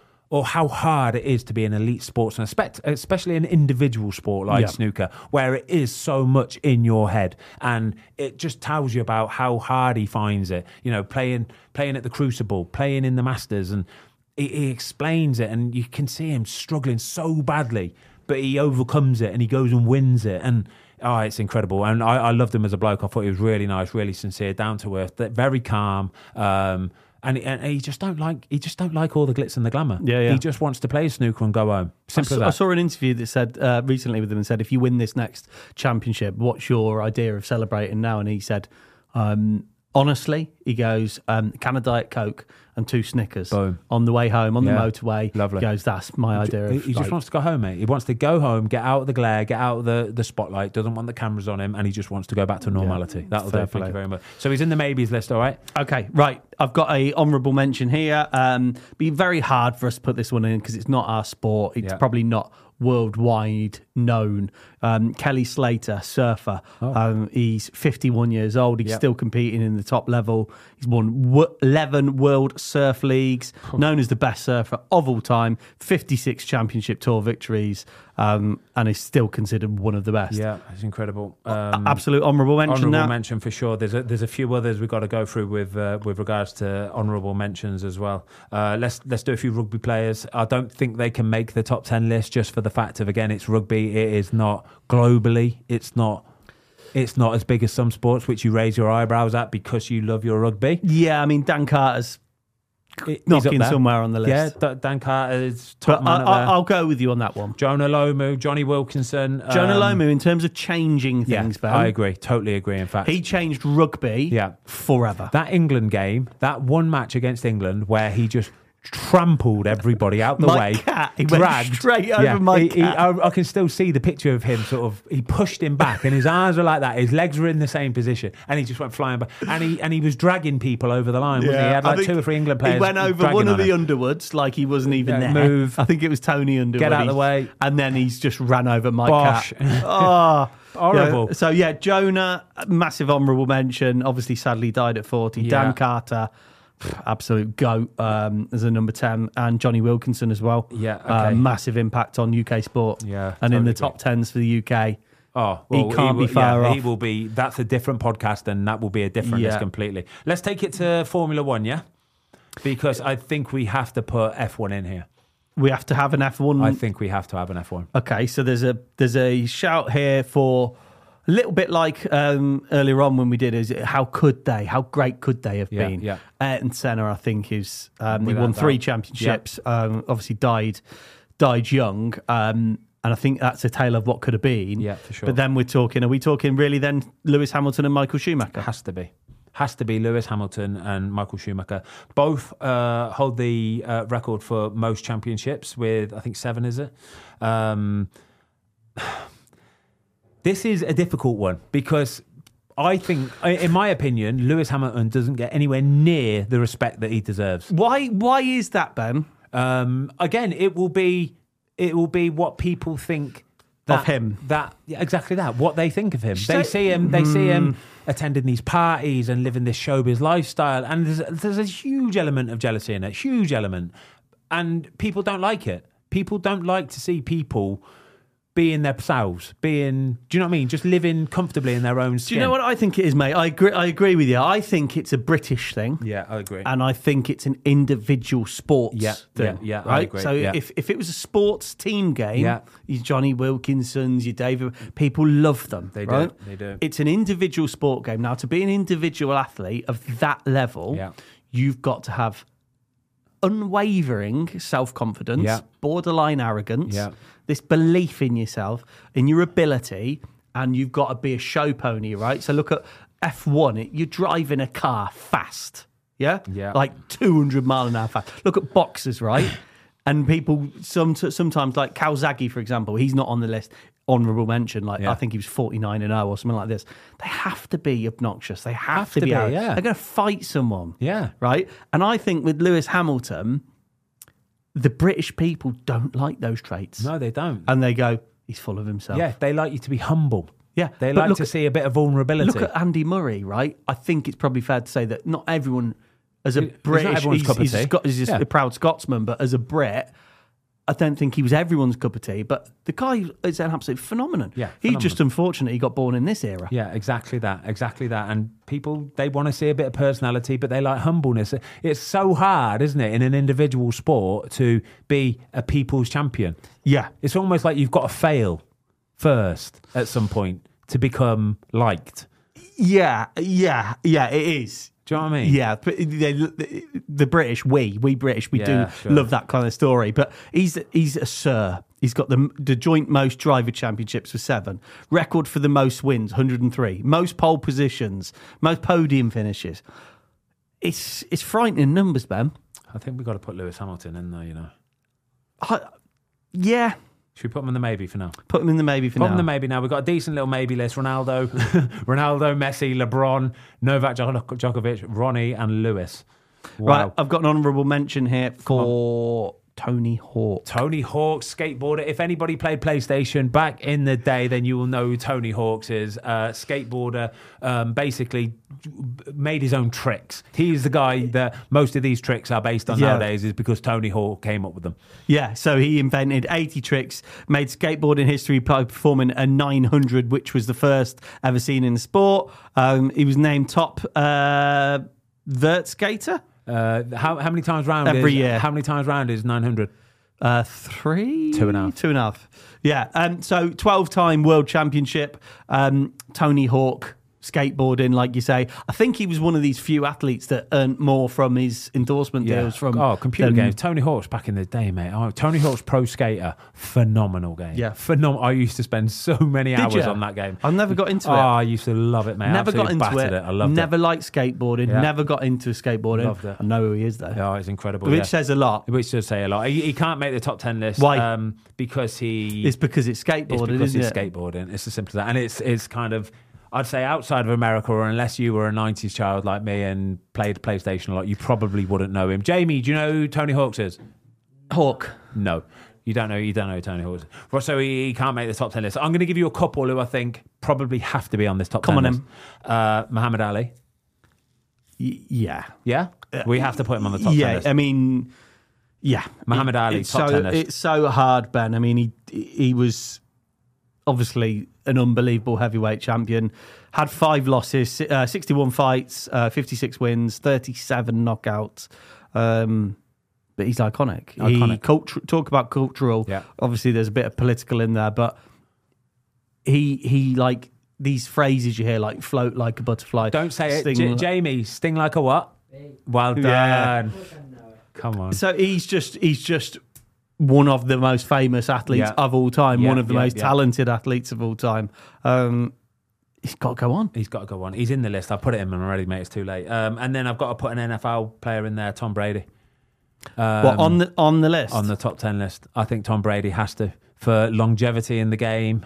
how hard it is to be an elite sportsman, especially an individual sport like snooker, where it is so much in your head. And it just tells you about how hard he finds it. You know, playing at the Crucible, playing in the Masters, and he explains it, and you can see him struggling so badly, but he overcomes it and he goes and wins it. And it's incredible. And I loved him as a bloke. I thought he was really nice, really sincere, down to earth, very calm. And he just don't like all the glitz and the glamour. Yeah. He just wants to play snooker and go home. Simple as that. I saw an interview that said recently with him and said, if you win this next championship, what's your idea of celebrating now? And he said, honestly, he goes, can of Diet Coke and 2 Snickers. Boom. On the way home, on the motorway. Lovely. He goes, that's my idea. He just wants to go home, mate. He wants to go home, get out of the glare, get out of the spotlight, doesn't want the cameras on him, and he just wants to go back to normality. Yeah, that'll do. Thank you very much. So he's in the maybes list, all right? Okay, right. I've got a honourable mention here. Be very hard for us to put this one in because it's not our sport. It's probably not worldwide known. Kelly Slater, surfer. He's 51 years old. He's still competing in the top level. He's won 11 World Surf Leagues, known as the best surfer of all time, 56 Championship Tour victories, and is still considered one of the best. Yeah, it's incredible. Absolute honourable mention. Honourable mention for sure. There's a few others we've got to go through with regards to honourable mentions as well. Let's do a few rugby players. I don't think they can make the top 10 list just for the fact of, again, it's rugby. It is not globally. It's not as big as some sports, which you raise your eyebrows at because you love your rugby. Yeah, I mean, Dan Carter's knocking somewhere on the list. Yeah, Dan Carter is top man. But I'll go with you on that one. Jonah Lomu, Johnny Wilkinson. Jonah Lomu, in terms of changing things, Ben. I agree. Totally agree, in fact. He changed rugby forever. That England game, that one match against England where he just trampled everybody out the way. He went straight over Mike Catt. I can still see the picture of him he pushed him back and his arms were like that, his legs were in the same position and he just went flying back and he was dragging people over the line, wasn't he? He had like 2 or 3 England players. He went over one of the Underwoods like he wasn't even there. Move. I think it was Tony Underwood. Get out of the way. And then he's just ran over Mike Catt. Horrible. Yeah. So Jonah, massive honourable mention. Obviously, sadly died at 40. Yeah. Dan Carter, absolute GOAT as a number 10, and Johnny Wilkinson as well. Yeah, okay. Massive impact on UK sport. Yeah, and totally in the top 10s for the UK. Oh, well, he can't be far off. He will be. That's a different podcast, and that will be a different list completely. Let's take it to Formula One, yeah, because I think we have to put F1 in here. We have to have an F1. I think we have to have an F1. Okay, so there's a shout here for a little bit like earlier on when we did, is how great could they have been? Yeah. Ayrton Senna, I think, he won 3 championships. Obviously died young, and I think that's a tale of what could have been. Yeah, for sure. But then are we talking really then Lewis Hamilton and Michael Schumacher? Has to be Lewis Hamilton and Michael Schumacher. Both hold the record for most championships with, I think, 7, is it? This is a difficult one because I think, in my opinion, Lewis Hamilton doesn't get anywhere near the respect that he deserves. Why is that, Ben? Again, it will be what people think of him. Exactly that. What they think of him. They see him attending these parties and living this showbiz lifestyle, and there's a huge element of jealousy in it. Huge element, and people don't like it. People don't like to see people being themselves, do you know what I mean? Just living comfortably in their own skin. Do you know what I think it is, mate? I agree with you. I think it's a British thing. Yeah, I agree. And I think it's an individual sports thing. Yeah, right? I agree. So if it was a sports team game, your Johnny Wilkinsons, your David, people love them. They right? do. They do. It's an individual sport game. Now, to be an individual athlete of that level, you've got to have unwavering self-confidence, borderline arrogance, this belief in yourself, in your ability, and you've got to be a show pony, right? So look at F1, you're driving a car fast, like 200 mile an hour fast. Look at boxers, right? And people sometimes, like Kawasaki, for example, he's not on the list. Honourable mention, I think he was 49-0 or something like this. They have to be obnoxious. They have to be. They're going to fight someone. Yeah. Right? And I think with Lewis Hamilton, the British people don't like those traits. No, they don't. And they go, he's full of himself. Yeah, they like you to be humble. Yeah. They like to see a bit of vulnerability. Look at Andy Murray, right? I think it's probably fair to say that not everyone, as a British, he's a proud Scotsman, but as a Brit, I don't think he was everyone's cup of tea, but the guy is an absolute phenomenon. Yeah, he's just unfortunate he got born in this era. Yeah, exactly that. And people, they want to see a bit of personality, but they like humbleness. It's so hard, isn't it, in an individual sport to be a people's champion? Yeah. It's almost like you've got to fail first at some point to become liked. Yeah, it is. Do you know what I mean? Yeah, but the British, we British, we do love that kind of story. But he's a sir. He's got the joint most driver championships for 7. Record for the most wins, 103. Most pole positions, most podium finishes. It's frightening numbers, Ben. I think we've got to put Lewis Hamilton in there, you know. Yeah. Should we put him in the maybe for now? Put him in the maybe for now. Put him in the maybe now. We've got a decent little maybe list. Ronaldo, Messi, LeBron, Novak Djokovic, Ronnie and Lewis. Wow. Right, I've got an honourable mention here for Tony Hawk. Tony Hawk, skateboarder. If anybody played PlayStation back in the day, then you will know who Tony Hawk is. Skateboarder, basically made his own tricks. He's the guy that most of these tricks are based on nowadays, is because Tony Hawk came up with them. Yeah, so he invented 80 tricks, made skateboarding history by performing a 900, which was the first ever seen in the sport. He was named top vert skater. How many times round every year? How many times round is 900? 3, 2.5. 2.5. Yeah. So 12-time world championship. Tony Hawk skateboarding, like you say. I think he was one of these few athletes that earned more from his endorsement deals from computer games. Tony Hawk's back in the day, mate. Tony Hawk's Pro Skater, phenomenal game. Yeah, phenomenal. I used to spend so many hours on that game. I never got into it. I used to love it, mate. Never got into it. I loved it. Never liked skateboarding. Yeah. Never got into skateboarding. Loved it. I know who he is though. Oh, it's incredible. Which says a lot. Which does say a lot. He can't make the top 10 list. Why? Because it's because it's skateboarding. It's skateboarding. It's as simple as that. And it's kind of, I'd say outside of America, or unless you were a 90s child like me and played PlayStation a lot, you probably wouldn't know him. Jamie, do you know who Tony Hawk is? Hawk. No. You don't know who Tony Hawk is. Well, so he can't make the top 10 list. I'm going to give you a couple who I think probably have to be on this top 10 list. Muhammad Ali. Yeah. Yeah? We have to put him on the top 10 list. I mean, yeah. Muhammad Ali, top 10 list. It's so hard, Ben. I mean, he was obviously an unbelievable heavyweight champion. Had 5 losses, 61 fights, 56 wins, 37 knockouts. But he's iconic. Talk about cultural. Yeah. Obviously, there's a bit of political in there, but he like these phrases you hear, like float like a butterfly. Don't say it, Jamie. Sting like a what? Well done. Yeah. Come on. So he's just one of the most famous athletes of all time. One of the most talented athletes of all time. He's got to go on. He's got to go on. He's in the list. I put it in already, mate. It's too late. And then I've got to put an NFL player in there, Tom Brady. On the list? On the top 10 list. I think Tom Brady has to, for longevity in the game,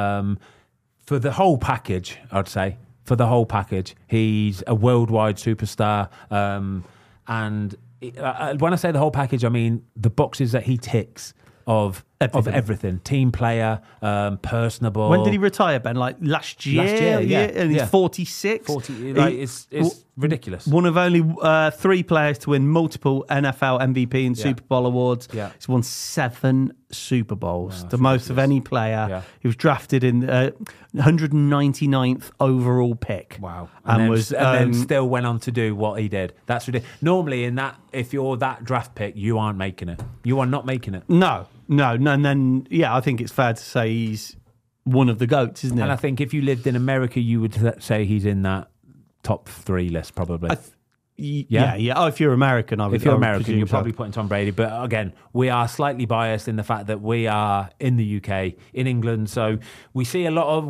for the whole package, I'd say. For the whole package. He's a worldwide superstar. And when I say the whole package, I mean the boxes that he ticks of everything. Team player, personable. When did he retire, Ben? Like last year? And he's 46? It's ridiculous. One of only 3 players to win multiple NFL MVP and Super Bowl awards. Yeah. He's won 7 Super Bowls, the most of any player. Yeah. He was drafted in 199th overall pick. Wow. And then still went on to do what he did. That's ridiculous. Normally, if you're that draft pick, you aren't making it. You are not making it. No. And then, I think it's fair to say he's one of the GOATs, isn't it? And I think if you lived in America, you would say he's in that top 3 list, probably. Yeah. Oh, if you're American, if you're American, you're probably putting Tom Brady. But again, we are slightly biased in the fact that we are in the UK, in England. So we see a lot of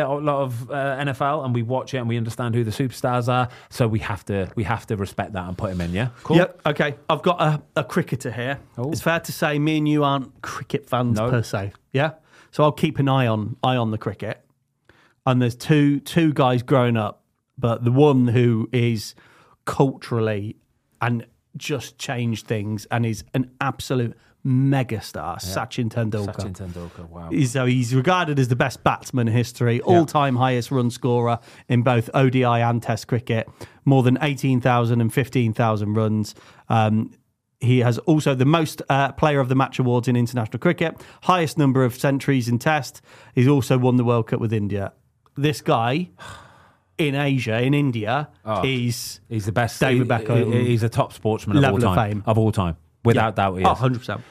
NFL, and we watch it, and we understand who the superstars are. So we have to respect that and put him in. Yeah, cool. Yep. Okay, I've got a cricketer here. Oh. It's fair to say me and you aren't cricket fans per se. Yeah, so I'll keep an eye on the cricket. And there's two guys growing up, but the one who is culturally and just changed things and is an absolute megastar, Sachin Tendulkar. Sachin Tendulkar, wow. So he's regarded as the best batsman in history, all-time highest run scorer in both ODI and Test cricket, more than 18,000 and 15,000 runs. He has also the most player of the match awards in international cricket, highest number of centuries in Test. He's also won the World Cup with India. This guy in Asia, in India, he's the best. David Beckham. He's a top sportsman of all time. Fame. Of all time. Without doubt, he is. 100%.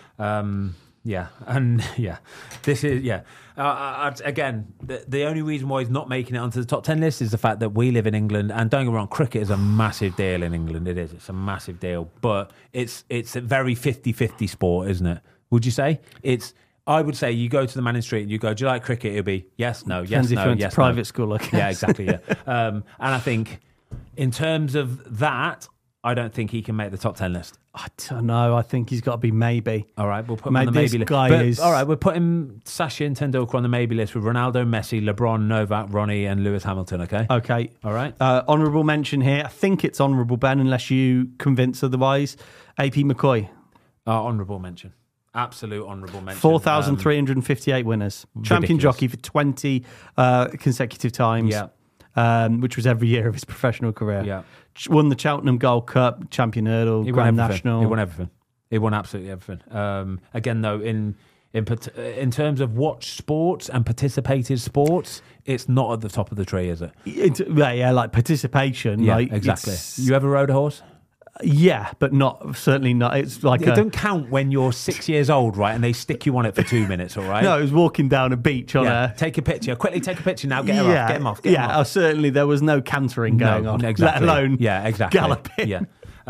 This is, again, the only reason why he's not making it onto the top 10 list is the fact that we live in England, and don't get me wrong, cricket is a massive deal in England. It is. It's a massive deal. But it's a very 50-50 sport, isn't it? Would you say? I would say you go to the Manning Street and you go, do you like cricket? It'll be yes, no, yes, no, yes, private school, I guess. Yeah, exactly, yeah. And I think in terms of that, I don't think he can make the top 10 list. I don't know. I think he's got to be maybe. All right, we'll put him on the maybe list. All right, we're putting Sachin Tendulkar on the maybe list with Ronaldo, Messi, LeBron, Novak, Ronnie and Lewis Hamilton, okay? Okay. All right. Honourable mention here. I think it's honourable, Ben, unless you convince otherwise. AP McCoy. Honourable mention. Absolute honourable mention. 4,358 winners. Champion ridiculous. jockey for 20 consecutive times. Which was every year of his professional career. Yeah. Won the Cheltenham Gold Cup, Champion Hurdle, Grand National. He won everything. He won absolutely everything. Again, though, in terms of watch sports and participated sports, it's not at the top of the tree, is it? Like participation. Yeah, like, exactly. You ever rode a horse? Yeah, but certainly not. It's like it doesn't count when you're 6 years old, right? And they stick you on it for 2 minutes, all right? No, it was walking down a beach on a... Take a picture. Quickly take a picture now. Get him off. Get him off. Certainly there was no cantering going on, exactly. let alone galloping. Yeah.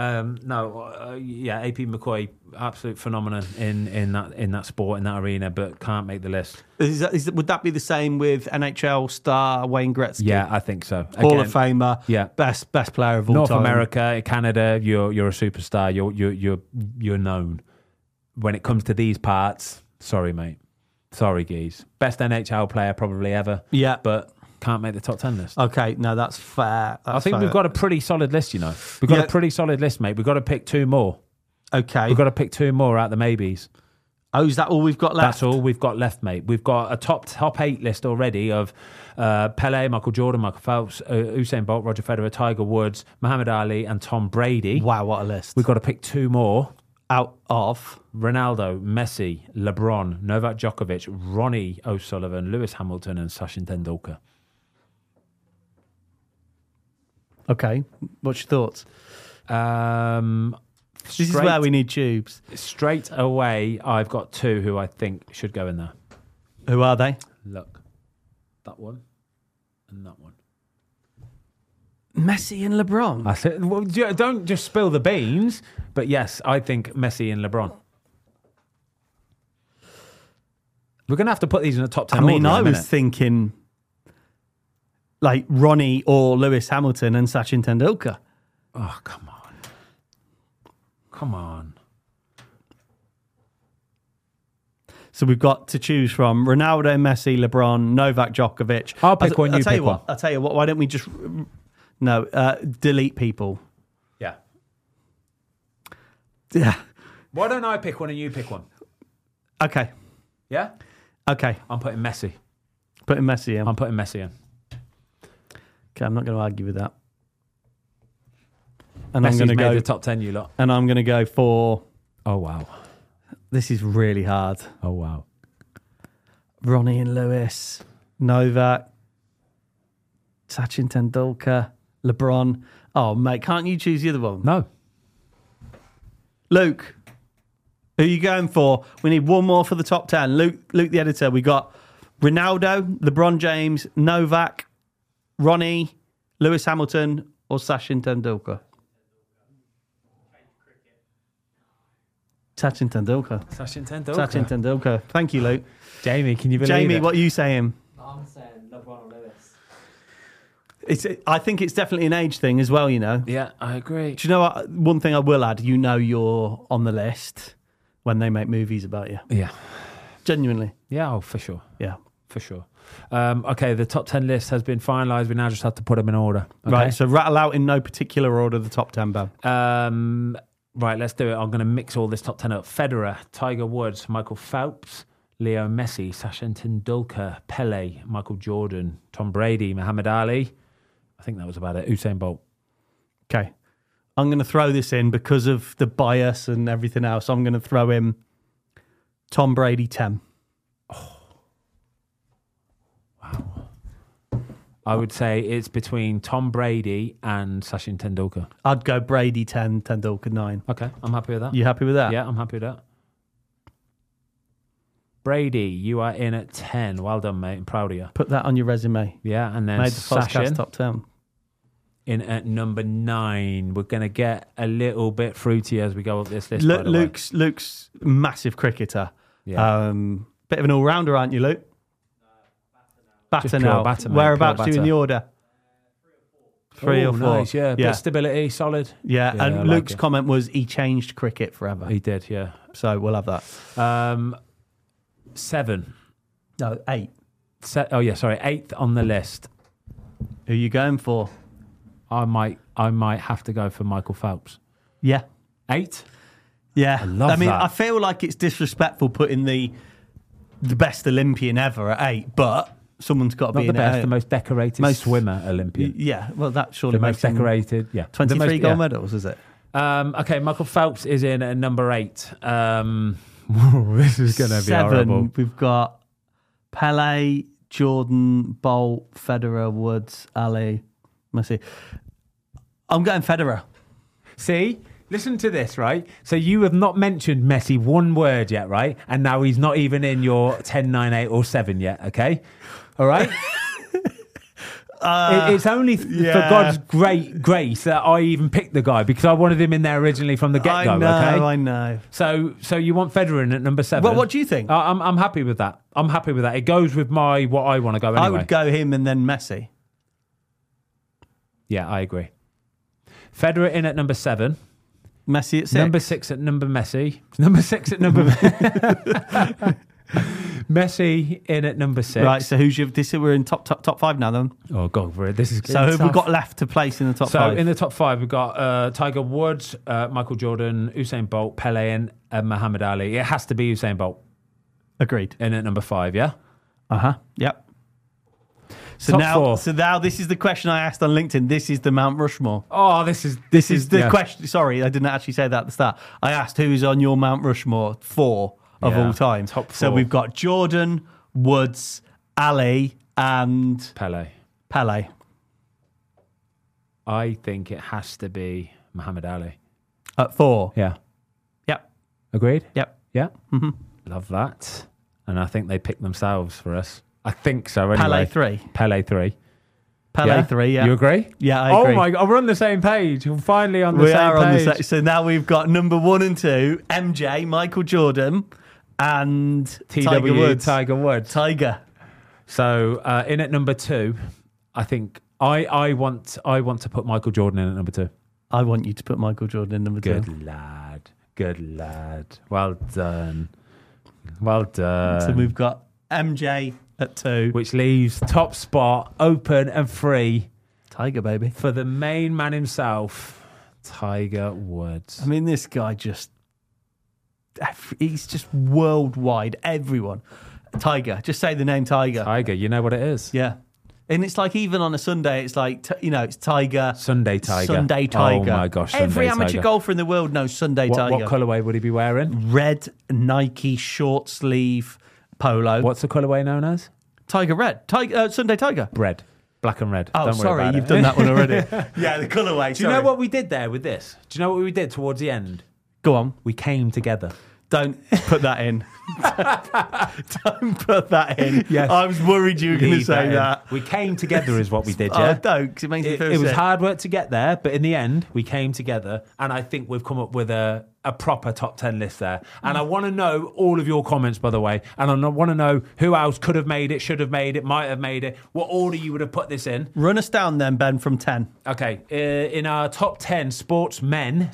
AP McCoy, absolute phenomenon in that sport, in that arena, but can't make the list. Would that be the same with NHL star Wayne Gretzky? Yeah, I think so. Hall of Famer. Yeah, best player of all North time. America, Canada. You're a superstar. You're known. When it comes to these parts, sorry, mate. Sorry, geez. Best NHL player probably ever. Yeah, but can't make the top 10 list. Okay, no, that's fair. I think we've got a pretty solid list, you know. We've got a pretty solid list, mate. We've got to pick 2 more. Okay. We've got to pick 2 more out the maybes. Oh, is that all we've got left? That's all we've got left, mate. We've got a top 8 list already of Pele, Michael Jordan, Michael Phelps, Usain Bolt, Roger Federer, Tiger Woods, Muhammad Ali and Tom Brady. Wow, what a list. We've got to pick 2 more. Out of? Ronaldo, Messi, LeBron, Novak Djokovic, Ronnie O'Sullivan, Lewis Hamilton and Sachin Tendulkar. Okay, what's your thoughts? This is where we need tubes. Straight away, I've got 2 who I think should go in there. Who are they? Look, that one and that one. Messi and LeBron. I said, well, don't just spill the beans, but yes, I think Messi and LeBron. We're going to have to put these in the top 10 I mean, order I was thinking like Ronnie or Lewis Hamilton and Sachin Tendulkar. Oh, come on. Come on. So we've got to choose from Ronaldo, Messi, LeBron, Novak Djokovic. I'll pick one, you pick one. I'll tell you what, why don't we just... No, delete people. Yeah. Yeah. Why don't I pick one and you pick one? Okay. Yeah? Okay. I'm putting Messi. Putting Messi in. I'm putting Messi in. Okay, I'm not going to argue with that. And Messi's I'm going to go the top 10, you lot. And I'm going to go for... Oh, wow. This is really hard. Oh, wow. Ronnie and Lewis, Novak, Sachin Tendulkar, LeBron. Oh, mate, can't you choose the other one? No. Luke, who are you going for? We need one more for the top 10. Luke, the editor. We got Ronaldo, LeBron James, Novak, Ronnie, Lewis Hamilton, or Sachin Tendulkar? Sachin Tendulkar. Sachin Tendulkar. Sachin Tendulkar. Thank you, Luke. Jamie, can you believe Jamie, it? what are you saying? I'm saying LeBron or Lewis. I think it's definitely an age thing as well, you know. Yeah, I agree. Do you know what? One thing I will add, you know you're on the list when they make movies about you. Yeah. Genuinely. Yeah, oh, for sure. Yeah. For sure. Okay, the top 10 list has been finalised. We now just have to put them in order. Okay? Right, so rattle out in no particular order the top 10, Ben. Right, let's do it. I'm going to mix all this top 10 up. Federer, Tiger Woods, Michael Phelps, Leo Messi, Sachin Tendulkar, Pele, Michael Jordan, Tom Brady, Muhammad Ali. I think that was about it. Usain Bolt. Okay. I'm going to throw this in because of the bias and everything else. I'm going to throw in Tom Brady 10. Oh. Wow. I would say it's between Tom Brady and Sachin Tendulkar. I'd go Brady 10, Tendulkar 9. Okay, I'm happy with that. You happy with that? Yeah, I'm happy with that. Brady, you are in at 10. Well done, mate. I'm proud of you. Put that on your resume. Yeah, and then Made the podcast Sachin top 10. in at number 9. We're going to get a little bit fruity as we go up this list. by the way. Luke's massive cricketer. Yeah. Bit of an all-rounder, aren't you, Luke? Batter now. Batter, mate. Whereabouts Pure are you in the order? 3 or 4. Nice, yeah. Bit of stability, solid. Yeah, I and like Luke's it. comment was he changed cricket forever. He did, yeah. So we'll have that. 7. No, 8. 8th on the list. Who are you going for? I might have to go for Michael Phelps. Yeah. 8? Yeah. I love mean, that. I feel like it's disrespectful putting the best Olympian ever at 8, but someone's got to Not be the in best, at the most decorated swimmer Olympian. Yeah, well, that surely The most makes him decorated, yeah. 23 gold medals, is it? Okay, Michael Phelps is in at number 8. This is going to be 7, horrible. we've got Pele, Jordan, Bolt, Federer, Woods, Ali, Messi. I'm going Federer. See? Listen to this, right? So you have not mentioned Messi one word yet, right? And now he's not even in your 10, 9, 8 or 7 yet, okay? All right? It's only for God's great grace that I even picked the guy because I wanted him in there originally from the get-go, okay? I know. So you want Federer in at number 7? Well, what do you think? I'm happy with that. It goes with what I want to go anyway. I would go him and then Messi. Yeah, I agree. Federer in at number 7. Messi at 6. Number 6 at number Messi. Number 6 at number Messi in at number 6. Right, so we're in top 5 now then. Oh, God, this is so who have we got left to place in the top 5? So in the top 5, we've got Tiger Woods, Michael Jordan, Usain Bolt, Pele, and Muhammad Ali. It has to be Usain Bolt. Agreed. In at number 5, yeah? Yep. So top now, 4. So now this is the question I asked on LinkedIn. This is the Mount Rushmore. Oh, this is the question. Sorry, I didn't actually say that at the start. I asked who is on your Mount Rushmore 4 of all time. Top 4. So we've got Jordan, Woods, Ali, and Pele. I think it has to be Muhammad Ali. At 4? Yeah. Yep. Agreed? Yep. Yeah? Mm-hmm. Love that. And I think they picked themselves for us. I think so anyway. Pele 3. Pele 3. Pele 3, yeah. You agree? Yeah, I agree. Oh my God, we're on the same page. We're finally on the same page. On the so now we've got number 1 and 2, MJ, Michael Jordan, and Tiger Woods. Tiger. So in at number 2, I think I want to put Michael Jordan in at number 2. I want you to put Michael Jordan in number 2. Good lad. Well done. So we've got MJ at 2. Which leaves top spot open and free. Tiger, baby. For the main man himself, Tiger Woods. I mean, this guy he's just worldwide. Everyone. Tiger. Just say the name Tiger. Tiger, you know what it is. Yeah. And it's like even on a Sunday, it's like, it's Tiger. Sunday Tiger. Oh my gosh, Every Sunday amateur Tiger. Golfer in the world knows Sunday Tiger. What colourway would he be wearing? Red Nike short sleeve polo. What's the colourway known as? Tiger Red. Sunday Tiger. Red. Black and red. Oh, Don't sorry, worry about you've it. done that one already. Yeah, the colourway. Do you know what we did there with this? Do you know what we did towards the end? Go on. We came together. Don't put that in. Don't put that in. Yes. I was worried you were going to say that. We came together is what we did, Oh, yeah? don't, because it makes me feel It was sick. hard work to get there, but in the end, we came together, and I think we've come up with a proper top 10 list there. And I want to know all of your comments, by the way, and I want to know who else could have made it, should have made it, might have made it, what order you would have put this in. Run us down then, Ben, from 10. Okay, in our top 10 sportsmen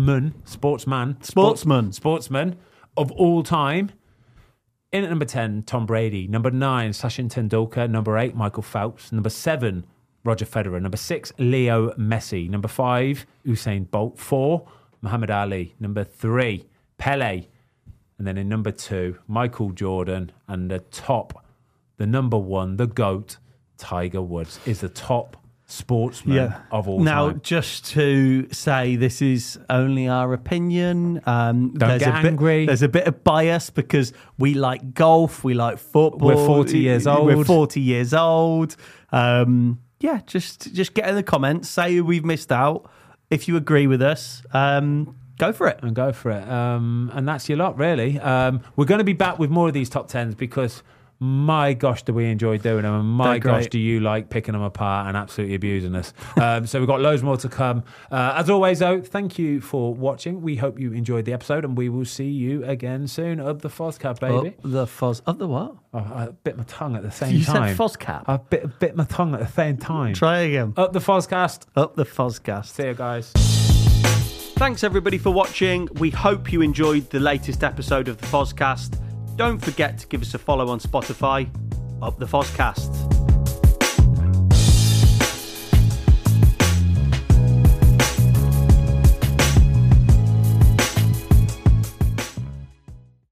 of all time, in at number 10, Tom Brady. Number 9, Sachin Tendulkar. Number 8, Michael Phelps. Number 7, Roger Federer. Number 6, Leo Messi. Number 5, Usain Bolt. 4, Muhammad Ali. Number 3, Pele. And then in number 2, Michael Jordan. And the number 1, the GOAT, Tiger Woods, is the top sportsman of all now, time. just to say, this is only our opinion. Don't get angry. There's a bit of bias because we like golf, we like football. We're 40 years old. We're 40 years old. Just get in the comments, say who we've missed out. If you agree with us, go for it. And go for it. And that's your lot, really. We're going to be back with more of these top 10s because my gosh, do we enjoy doing them, and my gosh, do you like picking them apart and absolutely abusing us. So we've got loads more to come. As always, though, thank you for watching. We hope you enjoyed the episode, and we will see you again soon. Up the Fozcap, baby. Up the Foz. Up the what? Oh, I bit my tongue at the same You time. said Fozcap. I bit my tongue at the same time. Try again. Up the Fozcast. Up the Fozcast. See you guys. Thanks everybody for watching. We hope you enjoyed the latest episode of the Fozcast. Don't forget to give us a follow on Spotify. Up the Fozcast.